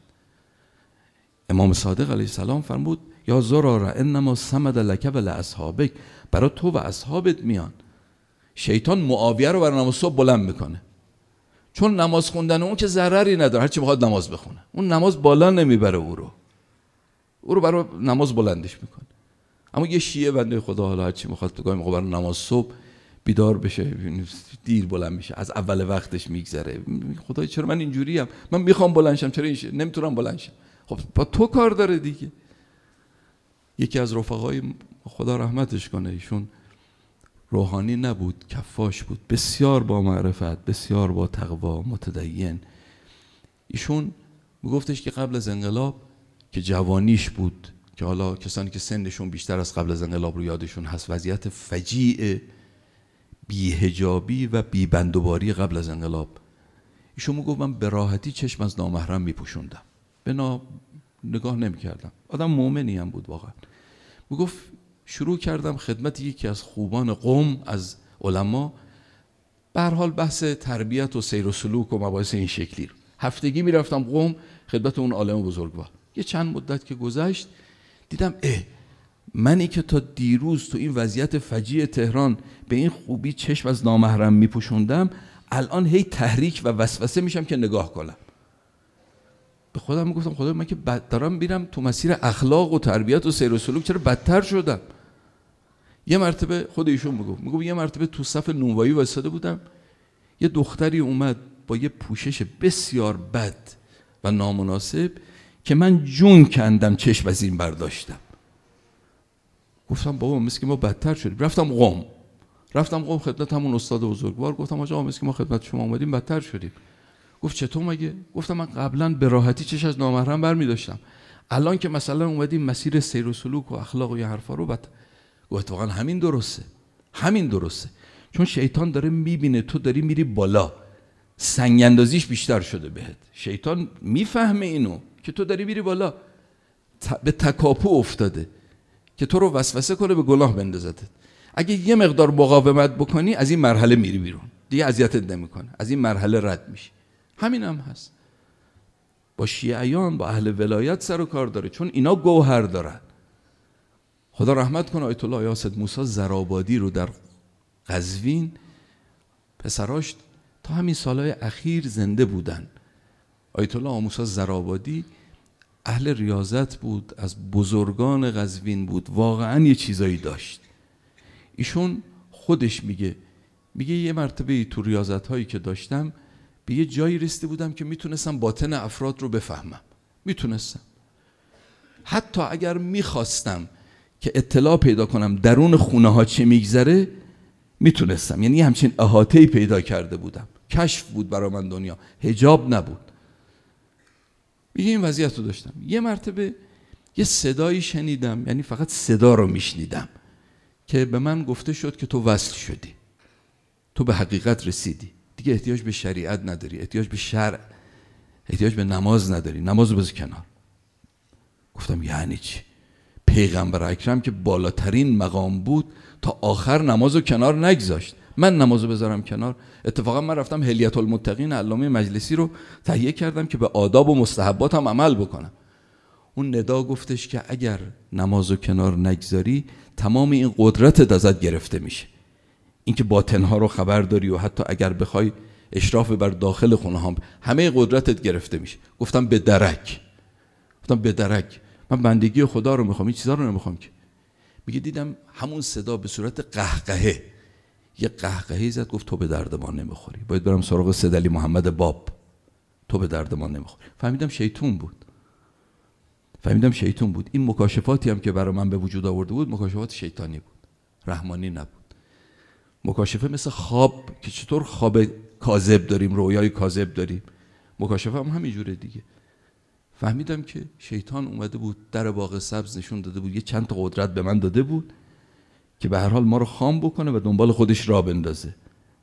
Speaker 1: امام صادق علیه السلام فرمود یا زراره انما صمد لک و لاصحابک، برای تو و اصحابت میان. شیطان معاویه رو برای نماز صبح بلند میکنه، چون نماز خوندن اون که ضرری نداره، هرچی بخواد نماز بخونه، اون نماز بالا نمیبره، او رو او رو برای نماز بلندش میکنه. اما یه شیعه بنده خدا حالا هرچی میخواد بگه میخواد برای نماز صبح بیدار بشه، دیر بلند میشه، از اول وقتش میگذره. خدای چرا من اینجوری ام؟ من میخوام بلند شم، چرا اینشه نمیتونم بلند شم؟ خب با تو کار داره دیگه. یکی از رفقای خدا رحمتش کنه، ایشون روحانی نبود، کفاش بود، بسیار با معرفت، بسیار با تقوا، متدین. ایشون میگفتش که قبل از انقلاب که جوانیش بود، که حالا کسانی که سنشون بیشتر از قبل از انقلاب رو یادشون هست، وضعیت فجیع بی‌حجابی و بی‌بندوباری قبل از انقلاب، ایشون میگفت من به راحتی چشم از نامحرم میپوشوندم، به نا نگاه نمیکردم. آدم مؤمنی هم بود واقعا. میگفت شروع کردم خدمت یکی از خوبان قوم از علما، به هر حال بحث تربیت و سیر و سلوک و مباحث این شکلی رو. هفتگی میرفتم قوم خدمت اون عالم بزرگوار. یه چند مدت که گذشت دیدم اه منی که تا دیروز تو این وضعیت فجیع تهران به این خوبی چشم از نامحرم میپوشوندم، الان هی تحریک و وسوسه میشم که نگاه کنم. به خودم میگفتم خدا من که بد دارم میرم تو مسیر اخلاق و تربیت و سیر و سلوک، چرا بدتر شدم؟ یه مرتبه خود ایشون میگفت میگفت یه مرتبه تو صف نونوایی وایساده بودم، یه دختری اومد با یه پوشش بسیار بد و نامناسب که من جون کندم چشم از این برداشتم. گفتم بابا مثل که ما بدتر شدیم. رفتم قم رفتم قم خدمت همون استاد بزرگوار، گفتم آقا مثل که ما خدمت شما اومدیم بدتر شدیم. گفت چطور مگه؟ گفتم من قبلا به راحتی چش از نامحرم برمی داشتم، الان که مثلا اومدیم مسیر سیر و سلوک و اخلاق و یه حرفا رو بعد گفت واقعا همین درسته، همین درسته. چون شیطان داره میبینه تو داری میری بالا، سنگ اندازیش بیشتر شده بهت. شیطان میفهمه اینو که تو داری میری بالا، به تکاپو افتاده که تو رو وسوسه کنه به گناه بندازتت. اگه یه مقدار مقاومت بکنی از این مرحله میری بیرون، دیگه اذیتت نمیکنه، از این مرحله رد میشی. همین هم هست با شیعیان، با اهل ولایت سر و کار داره، چون اینا گوهر دارن. خدا رحمت کنه آیت الله یاسد موسی زرابادی رو در قزوین، پسراش تا همین سالهای اخیر زنده بودن. آیت الله موسی زرابادی اهل ریاضت بود، از بزرگان قزوین بود، واقعا یه چیزایی داشت. ایشون خودش میگه میگه یه مرتبه تو ریاضت هایی که داشتم به یه جایی رسیده بودم که میتونستم باطن افراد رو بفهمم، میتونستم حتی اگر میخواستم که اطلاع پیدا کنم درون خونه ها چه میگذره میتونستم. یعنی همچین احاطه‌ای پیدا کرده بودم، کشف بود برای من دنیا، حجاب نبود. میگه این وضعیت رو داشتم. یه مرتبه یه صدایی شنیدم، یعنی فقط صدا رو میشنیدم، که به من گفته شد که تو وصل شدی، تو به حقیقت رسیدی، دیگه احتیاج به شریعت نداری، احتیاج به شرع، احتیاج به نماز نداری، نماز رو بذار کنار. گفتم یعنی چی؟ پیغمبر اکرم که بالاترین مقام بود تا آخر نماز رو کنار نگذاشت، من نماز رو بذارم کنار؟ اتفاقا من رفتم حلیة المتقین علامه مجلسی رو تهیه کردم که به آداب و مستحبات هم عمل بکنم. اون ندا گفتش که اگر نماز رو کنار نگذاری تمام این قدرتت ازت گرفته میشه، اینکه باطنها رو خبر داری و حتی اگر بخوای اشراف بر داخل خونه هم همه قدرتت گرفته میشه. گفتم به درک، گفتم به درک، من بندگی خدا رو میخوام، این چیزا رو نمیخوام که. میگه دیدم همون صدا به صورت قهقهه، یه قهقهی زد، گفت تو به درد ما نمیخوری، باید برم سراغ سید علی محمد باب، تو به درد ما نمیخوری. فهمیدم شیطون بود، فهمیدم شیطون بود. این مکاشفاتی هم که برای من به وجود آورده بود مکاشفات شیطانی بود، رحمانی نبود. مکاشفه مثل خواب که چطور خواب کاذب داریم، رویای کاذب داریم، مکاشفه هم همینجوره دیگه. فهمیدم که شیطان اومده بود در باغ سبز نشون داده بود، یه چند تا قدرت به من داده بود که به هر حال ما رو خام بکنه و دنبال خودش راه بندازه.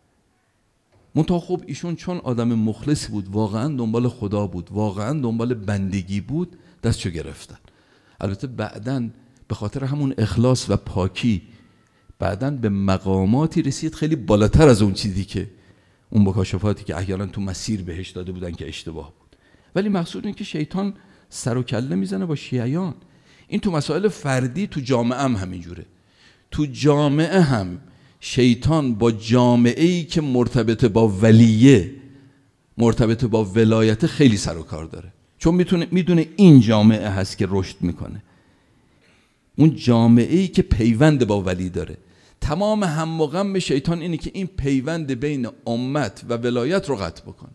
Speaker 1: منتها خب ایشون چون آدم مخلصی بود، واقعا دنبال خدا بود، واقعا دنبال بندگی بود، دستشو گرفتن. البته بعدن به خاطر همون اخلاص و پاکی بعدن به مقاماتی رسید خیلی بالاتر از اون چیزی که اون مکاشفاتی که احیانا تو مسیر بهش داده بودن که اشتباه بود. ولی مقصود این که شیطان سر و کله میزنه با شیعیان. این تو مسائل فردی، تو جامعه هم همینجوره. تو جامعه هم شیطان با جامعه‌ای که مرتبط با ولیه، مرتبط با ولایت، خیلی سر و کار داره، چون میتونه میدونه این جامعه هست که رشد میکنه، اون جامعه‌ای که پیوند با ولی داره. تمام هم و غم شیطان اینه که این پیوند بین امت و ولایت رو قطع بکنه.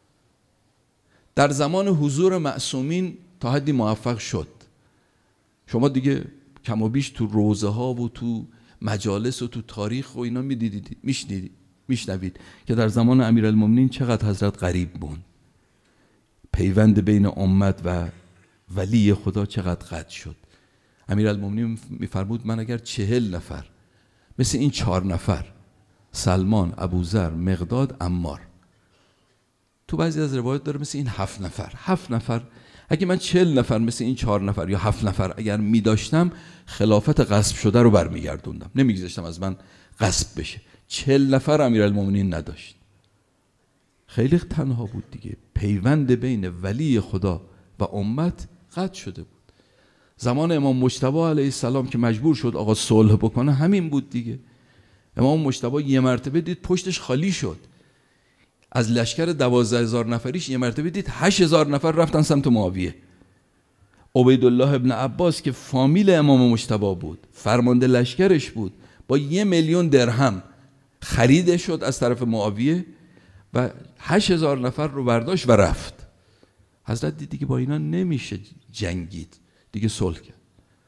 Speaker 1: در زمان حضور معصومین تا حدی موفق شد. شما دیگه کم و بیش تو روزه ها و تو مجالس و تو تاریخ و اینا میدیدید، میشنیدید، میشنوید که در زمان امیرالمومنین چقدر حضرت غریب بود، پیوند بین امت و ولی خدا چقدر قطع شد. امیرالمومنین میفرمود من اگر چهل نفر مثل این چهار نفر، سلمان، ابوذر، مقداد، عمار، تو بعضی از روایات داره مثل این هفت نفر، هفت نفر، اگه من چهل نفر مثل این چهار نفر یا هفت نفر اگر می داشتم، خلافت غصب شده رو برمیگردوندم، نمیگذاشتم از من غصب بشه. چهل نفر امیرالمومنین نداشت، خیلی تنها بود دیگه. پیوند بین ولی خدا و امت قطع شده بود. زمان امام مجتبی علیه السلام که مجبور شد آقا صلح بکنه همین بود دیگه. امام مجتبی یه مرتبه دید پشتش خالی شد، از لشکر دوازده هزار نفریش یه مرتبه دید هشت هزار نفر رفتن سمت معاویه. عبیدالله ابن عباس که فامیل امام مجتبی بود، فرمانده لشکرش بود، با یه میلیون درهم خریده شد از طرف معاویه و هشت هزار نفر رو برداشت و رفت. حضرت دید دیگه با اینا نمیشه جنگید، دیگه صلح کرد.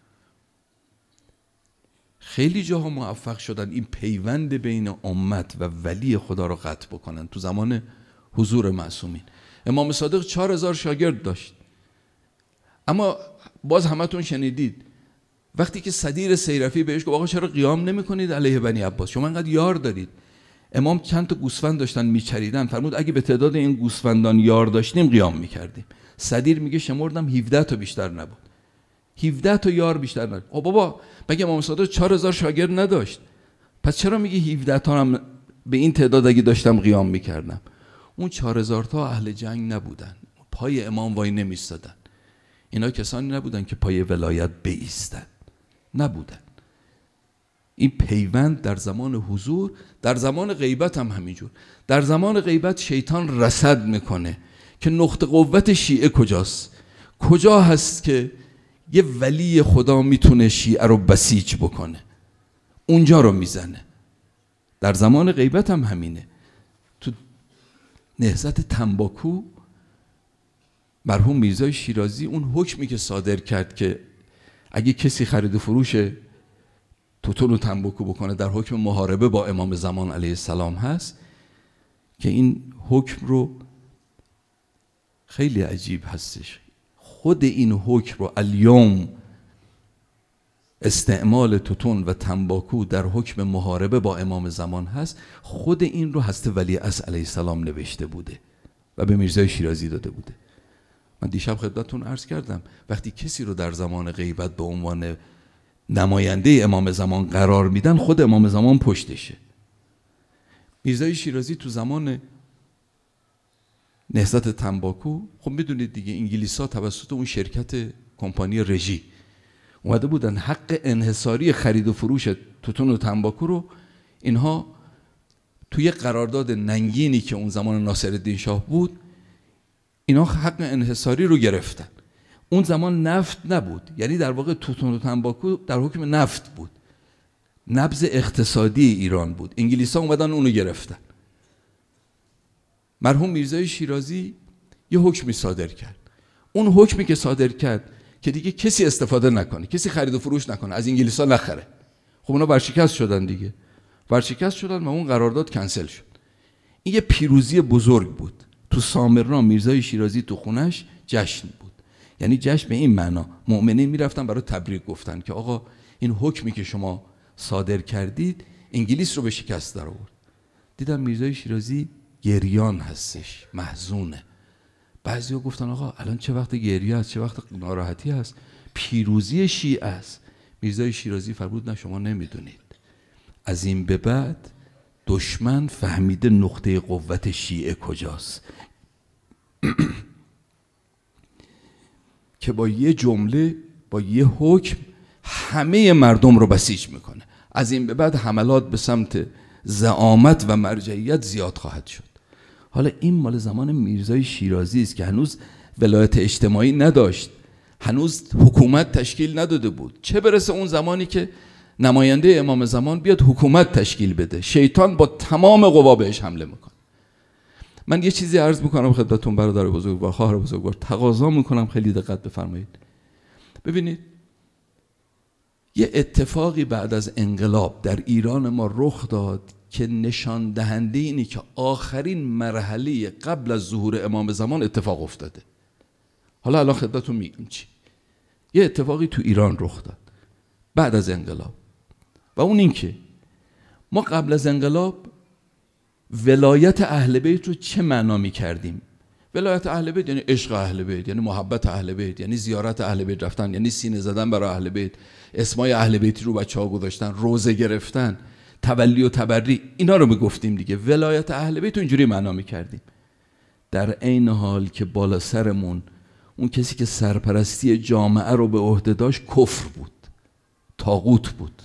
Speaker 1: خیلی جاها موفق شدن این پیوند بین امت و ولی خدا رو قطع بکنن. تو زمان حضور معصومین امام صادق چهار هزار شاگرد داشت، اما باز همتون شنیدید وقتی که صدیر سیرفی بهش گفت آقا چرا قیام نمی‌کنید علیه بنی عباس، شما انقدر یار دارید. امام چند تا گوسفند داشتن میچریدن، فرمود اگه به تعداد این گوسفندان یار داشتیم قیام میکردیم. صدیر میگه شمردم هفده تا بیشتر نبود، هفده تا یار بیشتر نبود. خب بابا مگه امام صادق چهار هزار شاگرد نداشت؟ پس چرا میگی هفده تا هم به این تعداد اگه داشتم قیام میکردم؟ اون چهار هزار تا اهل جنگ نبودن، پای امام وای نمیستادن. اینا کسانی نبودن که پای ولایت بایستن، نبودن. این پیوند در زمان حضور، در زمان غیبت هم همینجور. در زمان غیبت شیطان رصد میکنه که نقطه قوت شیعه کجاست، کجا هست که یه ولی خدا میتونه شیعه رو بسیج بکنه، اونجا رو میزنه. در زمان غیبت هم همینه. تو نهضت تنباکو مرحوم میرزای شیرازی اون حکمی که صادر کرد که اگه کسی خرید و فروش توتون و تنباکو بکنه در حکم محاربه با امام زمان علیه السلام هست، که این حکم رو خیلی عجیب هستش، خود این حکم رو الیوم استعمال توتون و تنباکو در حکم محاربه با امام زمان هست، خود این رو حضرت ولیعصر علیه السلام نوشته بوده و به میرزای شیرازی داده بوده. من دیشب خدمتتون عرض کردم وقتی کسی رو در زمان غیبت به عنوان نماینده امام زمان قرار میدن، خود امام زمان پشتشه. میرزای شیرازی تو زمان نهضت تنباکو، خب میدونید دیگه انگلیس‌ها توسط اون شرکت کمپانی رژی اومده بودن حق انحصاری خرید و فروش توتون و تنباکو رو اینها توی قرارداد ننگینی که اون زمان ناصرالدین شاه بود، اینا حق انحصاری رو گرفتن. اون زمان نفت نبود، یعنی در واقع توتون و تنباکو در حکم نفت بود، نبض اقتصادی ایران بود. انگلیس‌ها اومدن اونو گرفتن. مرحوم میرزای شیرازی یه حکمی صادر کرد. اون حکمی که صادر کرد که دیگه کسی استفاده نکنه، کسی خرید و فروش نکنه، از انگلیس‌ها نخره. خب اونا ورشکست شدن دیگه، ورشکست شدن و اون قرارداد کنسل شد. این یه پیروزی بزرگ بود. تو سامرنا میرزای شیرازی تو خونش جشن بود. یعنی جشن به این معنا مؤمنین میرفتن برای تبریک گفتن که آقا این حکمی که شما صادر کردید انگلیس رو به شکست در آورد. دیدم میرزای شیرازی گریان هستش، محزونه. بعضیا گفتن آقا الان چه وقت گریه است، چه وقت ناراحتی است، پیروزی شیعه است. میرزای شیرازی فرمود نه شما نمیدونید، از این به بعد دشمن فهمیده نقطه قوت شیعه کجاست که با یه جمله، با یه حکم همه مردم رو بسیج میکنه. از این به بعد حملات به سمت زعامت و مرجعیت زیاد خواهد شد. حالا این مال زمان میرزای شیرازی است که هنوز ولایت اجتماعی نداشت، هنوز حکومت تشکیل نداده بود، چه برسه اون زمانی که نماینده امام زمان بیاد حکومت تشکیل بده. شیطان با تمام قوا بهش حمله میکنه. من یه چیزی عرض میکنم خدمتتون برادر بزرگوار، خواهر بزرگوار، تقاضا میکنم خیلی دقت بفرمایید. ببینید یه اتفاقی بعد از انقلاب در ایران ما رخ داد که نشان دهنده اینی که آخرین مرحله قبل از ظهور امام زمان اتفاق افتاده. حالا الان خدمتتون میگم چی. یه اتفاقی تو ایران رخ داد بعد از انقلاب، و اون این که ما قبل از انقلاب ولایت اهل بیت رو چه معنا می کردیم؟ ولایت اهل بیت یعنی عشق اهل بیت، یعنی محبت اهل بیت، یعنی زیارت اهل بیت رفتن، یعنی سینه زدن برای اهل بیت، اسمای اهل بیتی رو بچه‌ها گذاشتن، روزه گرفتن، تولی و تبری، اینا رو میگفتیم دیگه. ولایت اهل بیت رو اینجوری معنا می کردیم. در عین حال که بالا سرمون اون کسی که سرپرستی جامعه رو به عهده داشت کفر بود، طاغوت بود.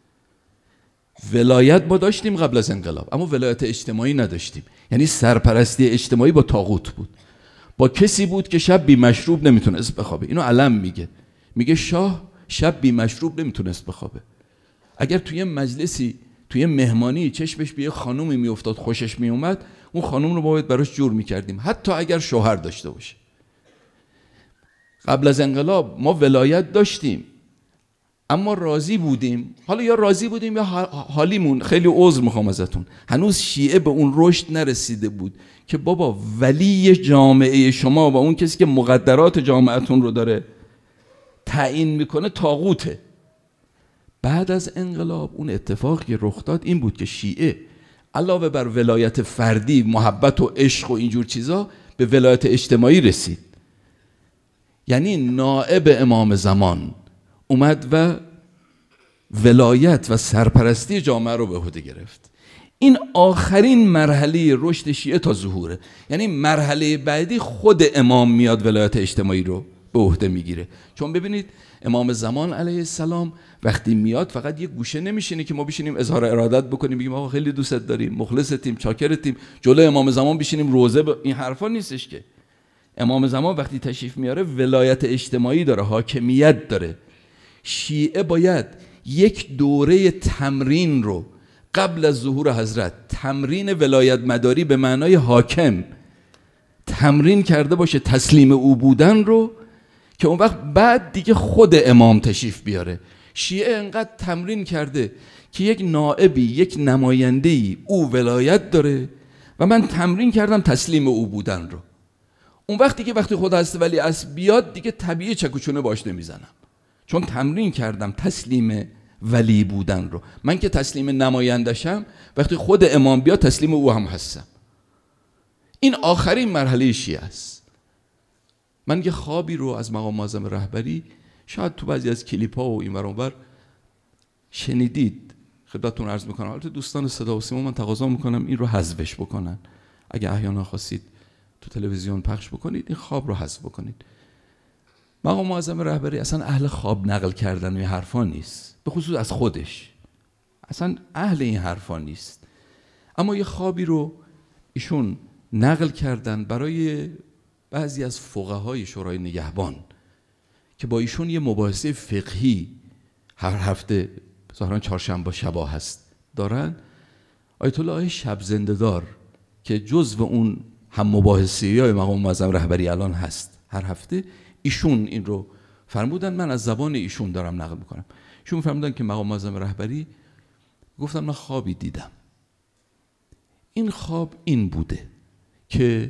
Speaker 1: ولایت ما داشتیم قبل از انقلاب، اما ولایت اجتماعی نداشتیم. یعنی سرپرستی اجتماعی با طاغوت بود، با کسی بود که شب بی مشروب نمیتونست بخوابه. اینو علم میگه، میگه شاه شب بی مشروب نمیتونست بخوابه. اگر توی مجلسی، توی مهمانی چشمش به یه خانومی میافتاد خوشش میومد، اون خانوم رو باید براش جور میکردیم، حتی اگر شوهر داشته باشه. قبل از انقلاب ما ولایت داشتیم اما راضی بودیم. حالا یا راضی بودیم یا حالیمون، خیلی عذر میخوام ازتون، هنوز شیعه به اون رشد نرسیده بود که بابا ولی جامعه شما و اون کسی که مقدرات جامعتون رو داره تعیین میکنه طاغوته. بعد از انقلاب اون اتفاقی که رخ داد این بود که شیعه علاوه بر ولایت فردی، محبت و عشق و اینجور چیزا، به ولایت اجتماعی رسید. یعنی نائب امام زمان اومد و ولایت و سرپرستی جامعه رو به عهده گرفت. این آخرین مرحله رشد شیعه تا ظهوره. یعنی مرحله بعدی خود امام میاد ولایت اجتماعی رو به عهده میگیره. چون ببینید امام زمان علیه السلام وقتی میاد فقط یه گوشه نمیشینه که ما بشینیم اظهار ارادت بکنیم، بگیم آقا خیلی دوستت داریم، مخلصتیم، چاکرتیم، جلوی امام زمان بشینیم روزه ب... این حرفا نیستش که. امام زمان وقتی تشریف میاره ولایت اجتماعی داره، حاکمیت داره. شیعه باید یک دوره تمرین رو قبل از ظهور حضرت، تمرین ولایت مداری به معنای حاکم، تمرین کرده باشه تسلیم او بودن رو، که اون وقت بعد دیگه خود امام تشریف بیاره. شیعه انقدر تمرین کرده که یک نائبی، یک نماینده‌ای او ولایت داره و من تمرین کردم تسلیم او بودن رو. اون وقتی که وقتی خود حضرت ولی اصل بیاد دیگه طبیعی چکوچونه باش نمیزنم، چون تمرین کردم تسلیم ولی بودن رو. من که تسلیم نمایندشم، وقتی خود امام بیاد تسلیم او هم هستم. این آخرین مرحله شیعه است. من یه خوابی رو از مقام معظم رهبری شاید تو بعضی از کلیپ ها و این ور اون ور شنیدید، خدمتتون عرض میکنم. البته دوستان صدا و سیما من تقاضا میکنم این رو حذفش بکنن، اگه احیانا خواستید تو تلویزیون پخش بکنید این خواب رو حذف بکنید. مقام معظم رهبری اصلا اهل خواب نقل کردن و این حرفا نیست، به خصوص از خودش اصلا اهل این حرفا نیست. اما یه خوابی رو ایشون نقل کردن برای بعضی از فقهای شورای نگهبان که با ایشون یه مباحثه فقهی هر هفته ظاهرا چهارشنبه شبا هست دارن. آیت الله شب زنده دار که جزو اون هم مباحثه‌ای های مقام معظم رهبری الان هست، هر هفته ایشون این رو فرمودن. من از زبان ایشون دارم نقل میکنم. ایشون فرمودن که مقام معظم رهبری گفتم من خوابی دیدم. این خواب این بوده که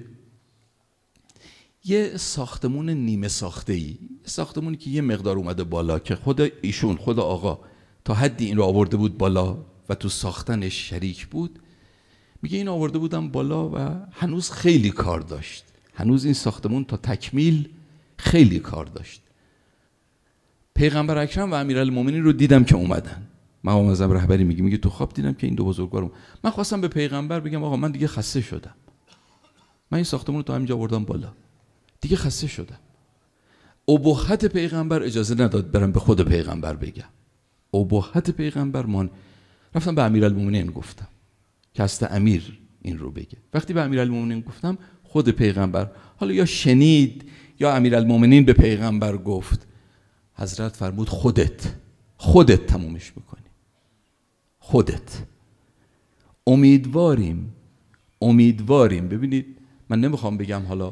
Speaker 1: یه ساختمون نیمه ساخته‌ای، ساختمونی که یه مقدار اومده بالا، که خود ایشون، خود آقا تا حدی این رو آورده بود بالا و تو ساختنش شریک بود. میگه این آورده بودم بالا و هنوز خیلی کار داشت، هنوز این ساختمون تا تکمیل خیلی کار داشت. پیغمبر اکرم و امیرالمومنین رو دیدم که اومدن. مقام معظم رهبری میگه میگه تو خواب دیدم که این دو بزرگوارم. من خواستم به پیغمبر بگم آقا من دیگه خسته شدم، من این ساختمون رو تا همینجا آوردم بالا، دیگه خسته شدم. ابهت پیغمبر اجازه نداد برم به خود پیغمبر بگم. ابهت پیغمبر من رفتم به امیرالمومنین گفتم که است امیر این رو بگه. وقتی به امیرالمومنین گفتم خود پیغمبر حالا یا شنید یا امیرالمومنین به پیغمبر گفت، حضرت فرمود خودت خودت تمومش میکنی، خودت. امیدواریم امیدواریم ببینید من نمیخوام بگم حالا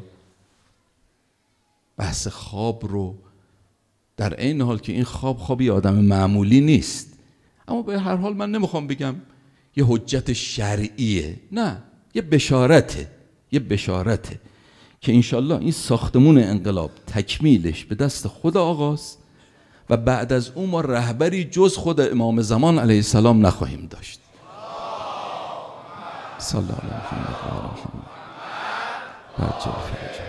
Speaker 1: بحث خواب رو، در این حال که این خواب خوابی آدم معمولی نیست، اما به هر حال من نمیخوام بگم یه حجت شرعیه، نه، یه بشارته، یه بشارته که انشالله این ساختمون انقلاب تکمیلش به دست خود آقاست و بعد از اون ما رهبری جز خود امام زمان علیه السلام نخواهیم داشت. صلی الله علیه و سلم.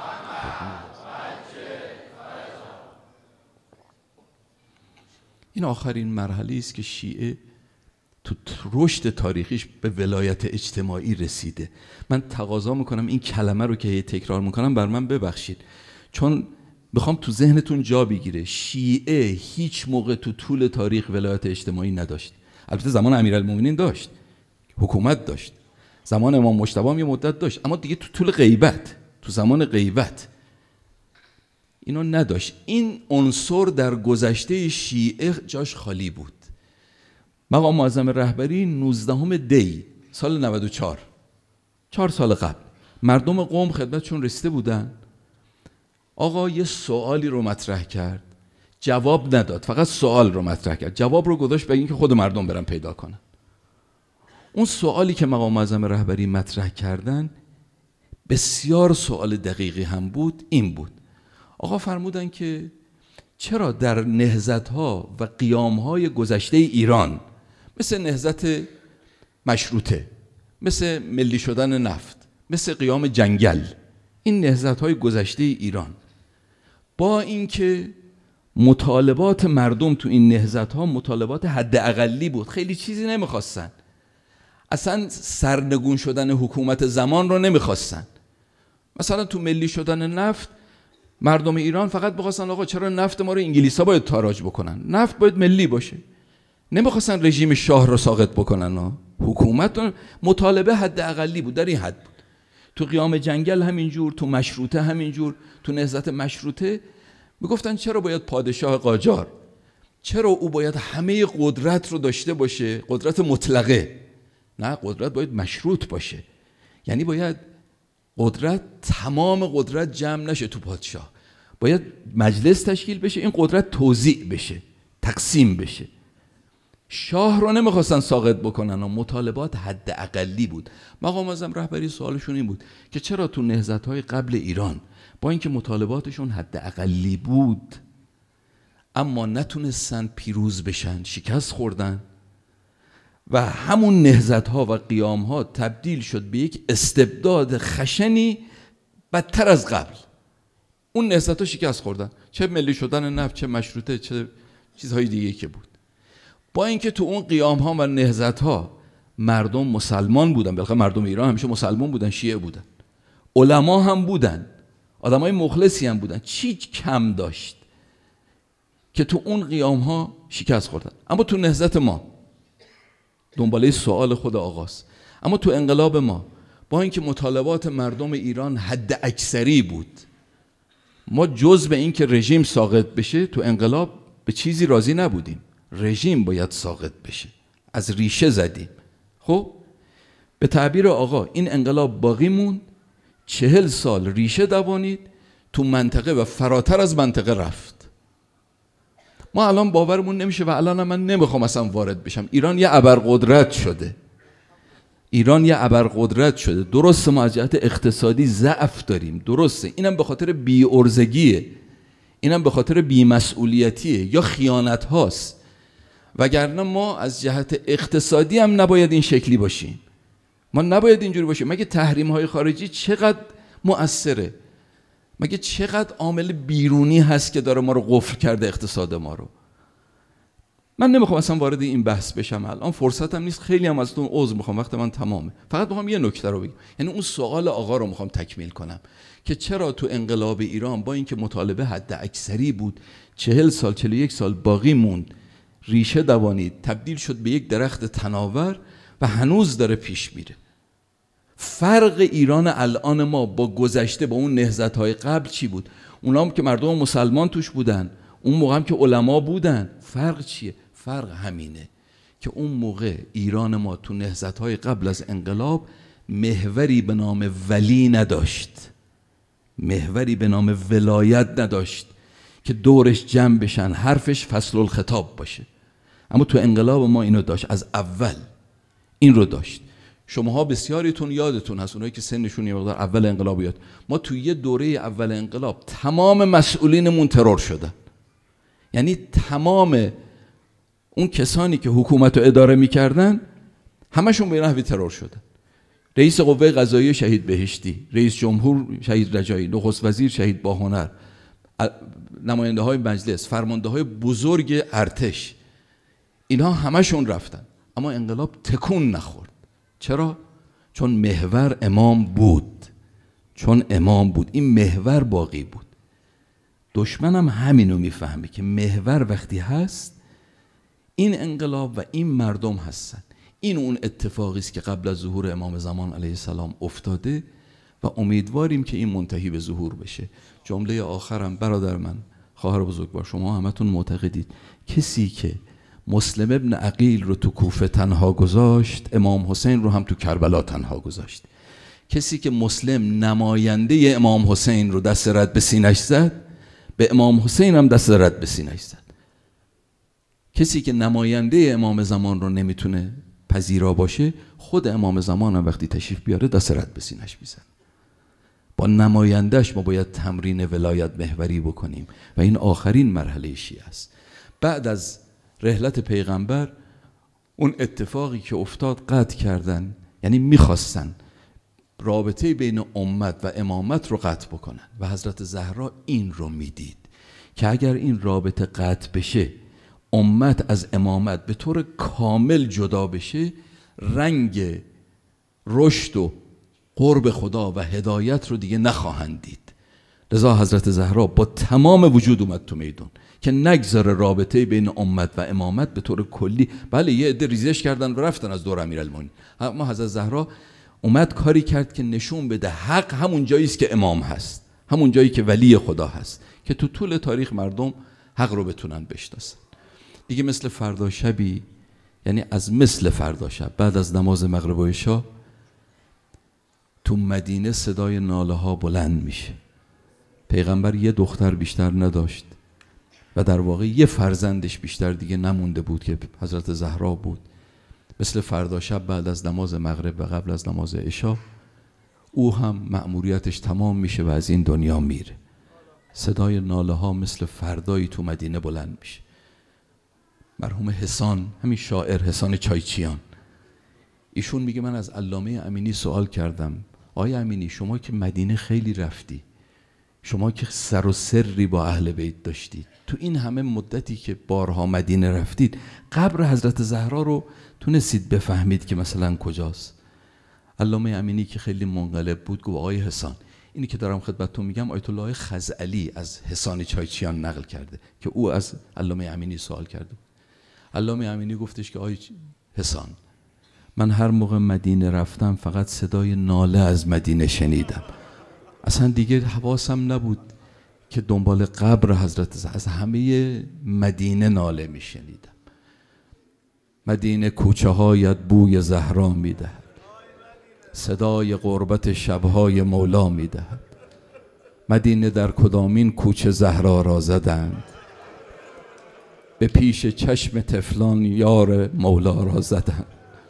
Speaker 1: این آخرین مرحله است که شیعه تو رشد تاریخیش به ولایت اجتماعی رسیده. من تقاضا میکنم این کلمه رو که تکرار میکنم بر من ببخشید، چون میخوام تو ذهنتون جا بگیره. شیعه هیچ موقع تو طول تاریخ ولایت اجتماعی نداشت. البته زمان امیرالمومنین داشت، حکومت داشت، زمان امام مجتبی هم یه مدت داشت، اما دیگه تو طول غیبت، تو زمان غیبت اینو نداشت. این عنصر در گذشته شیعه جاش خالی بود. مقام معظم رهبری نوزدهم دی سال نود و چهار، چهار سال قبل، مردم قم خدمتشون رسیده بودن. آقا یه سوالی رو مطرح کرد، جواب نداد، فقط سوال رو مطرح کرد، جواب رو گذاشت به اینکه خود مردم برن پیدا کنن. اون سوالی که مقام معظم رهبری مطرح کردن بسیار سوال دقیقی هم بود. این بود، آقا فرمودن که چرا در نهضت‌ها و قیام‌های گذشته ایران مثل نهضت مشروطه، مثل ملی شدن نفت، مثل قیام جنگل، این نهضت‌های گذشته ایران، با اینکه مطالبات مردم تو این نهضت‌ها مطالبات حداقلی بود، خیلی چیزی نمیخواستن، اصلا سرنگون شدن حکومت زمان رو نمیخواستن. مثلا تو ملی شدن نفت مردم ایران فقط بخواستن آقا چرا نفت ما رو انگلیسا باید تاراج بکنن، نفت باید ملی باشه، نمیخواستن رژیم شاه رو ساقط بکنن ها. حکومت مطالبه حداقلی بود، در این حد بود. تو قیام جنگل همینجور، تو مشروطه همینجور، تو نهضت مشروطه میگفتن چرا باید پادشاه قاجار، چرا او باید همه قدرت رو داشته باشه، قدرت مطلقه، نه قدرت باید مشروط باشه، یعنی باید قدرت تمام قدرت جمع نشه تو پادشاه، باید مجلس تشکیل بشه، این قدرت توزیع بشه، تقسیم بشه. شاه رو نمیخواستن ساقط بکنن و مطالبات حد اقلی بود. مقام معظم رهبری سوالشون این بود که چرا تو نهضت‌های قبل ایران با اینکه مطالباتشون حد اقلی بود اما نتونستن پیروز بشن، شکست خوردن و همون نهضت‌ها و قیام‌ها تبدیل شد به یک استبداد خشنی بدتر از قبل. اون نهضت‌ها شکست خوردن، چه ملی شدن نفت، چه مشروطه، چه چیزهای دیگه که بود. با اینکه تو اون قیام‌ها و نهضت‌ها مردم مسلمان بودن، بالاخره مردم ایران همیشه مسلمان بودن، شیعه بودن، علما هم بودن، آدمای مخلصی هم بودن، چی کم داشت که تو اون قیام‌ها شکست خوردن. اما تو نهضت ما، دنباله سوال خود آقاست، اما تو انقلاب ما با اینکه مطالبات مردم ایران حد اکثری بود، ما جز به این که رژیم ساقط بشه تو انقلاب به چیزی راضی نبودیم. رژیم باید ساقط بشه، از ریشه زدیم. خب به تعبیر آقا این انقلاب باقی موند، چهل سال ریشه دوانید تو منطقه و فراتر از منطقه رفت. ما الان باورمون نمیشه و الان من نمیخوام اصلا وارد بشم، ایران یه ابرقدرت شده، ایران یه ابرقدرت شده. درسته ما از جهت اقتصادی ضعف داریم، درسته، اینم به خاطر بی‌عرضگیه، اینم به خاطر بی‌مسئولیتیه یا خیانت هاست، وگرنه ما از جهت اقتصادی هم نباید این شکلی باشیم، ما نباید اینجوری باشیم. مگه تحریم های خارجی چقدر مؤثره؟ مگه چقدر عامل بیرونی هست که داره ما رو قفل کرده، اقتصاد ما رو؟ من نمیخوام اصلا وارد این بحث بشم، الان فرصتم نیست، خیلی هم ازتون عذر میخوام، وقت من تمامه. فقط میخوام یه نکته رو بگم، یعنی اون سوال آقا رو میخوام تکمیل کنم که چرا تو انقلاب ایران با اینکه مطالبه حد اکثری بود، چهل سال چهل و یک سال باقی موند، ریشه دوانید، تبدیل شد به یک درخت تناور و هنوز داره پیش میره. فرق ایران الان ما با گذشته، با اون نهضت‌های قبل چی بود؟ اونا هم که مردم مسلمان توش بودن، اون موقع هم که علما بودن. فرق چیه؟ فرق همینه که اون موقع ایران ما تو نهضت‌های قبل از انقلاب محوری به نام ولی نداشت، محوری به نام ولایت نداشت که دورش جمع بشن، حرفش فصل الخطاب باشه. اما تو انقلاب ما اینو داشت، از اول این رو داشت. شماها بسیاریتون یادتون هست، اونایی که سنشون یه مقدار اول انقلاب یاد، ما تو یه دوره اول انقلاب تمام مسئولینمون ترور شدن، یعنی تمام اون کسانی که حکومت رو اداره میکردن همشون به نحوی ترور شدن. رئیس قوه قضاییه شهید بهشتی، رئیس جمهور شهید رجایی، نخست وزیر شهید باهنر، نماینده های مجلس، فرمانده های بزرگ ارتش، اینها همشون رفتن. اما انقلاب تکون نخورد. چرا؟ چون محور امام بود، چون امام بود، این محور باقی بود. دشمنم همینو میفهمه که محور وقتی هست، این انقلاب و این مردم هستن. این اون اتفاقی است که قبل از ظهور امام زمان علیه السلام افتاده و امیدواریم که این منتهی به ظهور بشه. جمله آخرم برادر من، خواهر بزرگوار، شما همتون معتقدید کسی که مسلم ابن عقیل رو تو کوفه تنها گذاشت، امام حسین رو هم تو کربلا تنها گذاشت. کسی که مسلم نماینده امام حسین رو دست رد به سینه‌اش زد، به امام حسین هم دست رد به سینه‌اش زد. کسی که نماینده امام زمان رو نمیتونه پذیرا باشه، خود امام زمان هم وقتی تشریف بیاره دست رد به سینه‌اش میزنه. با نمایندهش ما باید تمرین ولایت محوری بکنیم و این آخرین مرحله شیعه است. بعد از رحلت پیغمبر اون اتفاقی که افتاد قطع کردن، یعنی میخواستن رابطه بین امت و امامت رو قطع بکنن و حضرت زهرا این رو میدید که اگر این رابطه قطع بشه، امت از امامت به طور کامل جدا بشه، رنگ رشد و قرب خدا و هدایت رو دیگه نخواهند دید. لذا حضرت زهرا با تمام وجود اومد تو میدون که نگذاره رابطه بین امت و امامت به طور کلی. بله یه عده ریزش کردن و رفتن از دور امیرالمومنین، اما حضرت زهرا اومد کاری کرد که نشون بده حق همون جایی است که امام هست، همون جایی که ولی خدا هست، که تو طول تاریخ مردم حق رو بتونن بشناسن. دیگه مثل فردا شبی، یعنی از مثل فردا شب بعد از نماز مغرب و عشا تو مدینه صدای ناله ها بلند میشه. پیغمبر یه دختر بیشتر نداشت و در واقع یه فرزندش بیشتر دیگه نمونده بود که حضرت زهرا بود. مثل فردا شب بعد از نماز مغرب و قبل از نماز عشا او هم مأموریتش تمام میشه و از این دنیا میره. صدای ناله ها مثل فردایی تو مدینه بلند میشه. مرحوم حسان، همین شاعر حسان چایچیان، ایشون میگه من از علامه امینی سوال کردم، آقای امینی شما که مدینه خیلی رفتی، شما که سر و سری با اهل بیت داشتید، تو این همه مدتی که بارها مدینه رفتید، قبر حضرت زهرا رو تونستید بفهمید که مثلا کجاست؟ علامه امینی که خیلی منقلب بود گفت آقای حسان، اینی که دارم خدمتتون میگم آیت الله خزعلی از حسان چایچیان نقل کرده که او از علامه امینی سوال کرده. علامه امینی گفتش که آقای حسان، من هر موقع مدینه رفتم فقط صدای ناله از مدینه شنیدم، اصلا دیگه حواسم نبود که دنبال قبر حضرت زهرا، از همه مدینه ناله میشنیدم. مدینه کوچه هایت بوی زهرا میدهد، صدای قربت شبهای مولا میدهد. مدینه در کدامین کوچه زهرا را زدند، به پیش چشم طفلان یار مولا را زدند.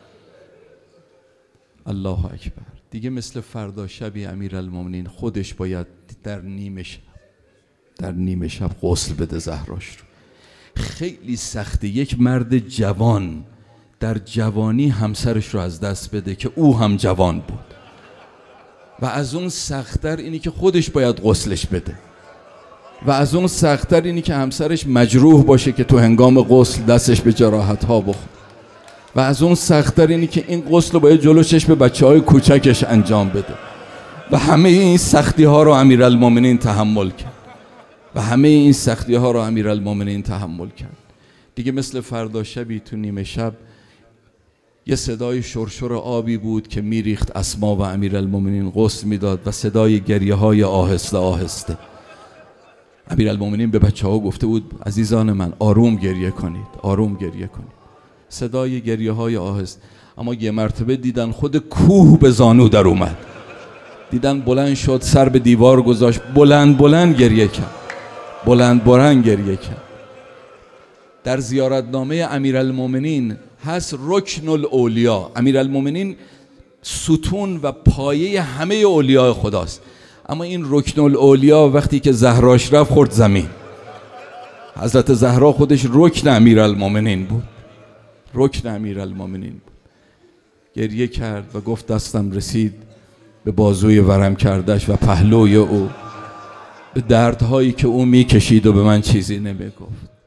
Speaker 1: الله اکبر. دیگه مثل فردا شبی امیرالمومنین خودش باید در نیمه شب در نیمه شب غسل بده زهراش رو. خیلی سخته یک مرد جوان در جوانی همسرش رو از دست بده که او هم جوان بود، و از اون سخت‌تر اینی که خودش باید غسلش بده، و از اون سخت‌تر اینی که همسرش مجروح باشه که تو هنگام غسل دستش به جراحت ها بخوره، و از اون سخت‌تر اینی که این غسل رو باید جلو چشم بچه‌های کوچکش انجام بده. و همه این سختی ها رو امیرالمومنین تحمل کرد و همه این سختی ها رو امیرالمومنین تحمل کرد. دیگه مثل فردا شبی تو نیمه شب یه صدای شرشر آبی بود که میریخت اسما و امیرالمومنین غسل میداد و صدای گریه های آهسته آهسته. امیرالمومنین به بچه ها گفته بود عزیزان من آروم گریه کنید، آروم گریه کنید. صدای گریه های آهسته. اما یه مرتبه دیدن خود کوه به زانو در اومد، دیدن بلند شد، سر به دیوار گذاشت، بلند بلند گریه کرد، بلند بلند گریه کرد. در زیارتنامه امیرالمومنین هست رکن الاولیا. امیرالمومنین ستون و پایه همه اولیاء خداست، اما این رکن الاولیا وقتی که زهراش رفت خورد زمین. حضرت زهرا خودش رکن امیرالمومنین بود، رکن امیرالمومنین بود. گریه کرد و گفت دستم رسید به بازوی ورم کردش و پهلوی او، به دردهایی که او میکشید و به من چیزی نمیگفت.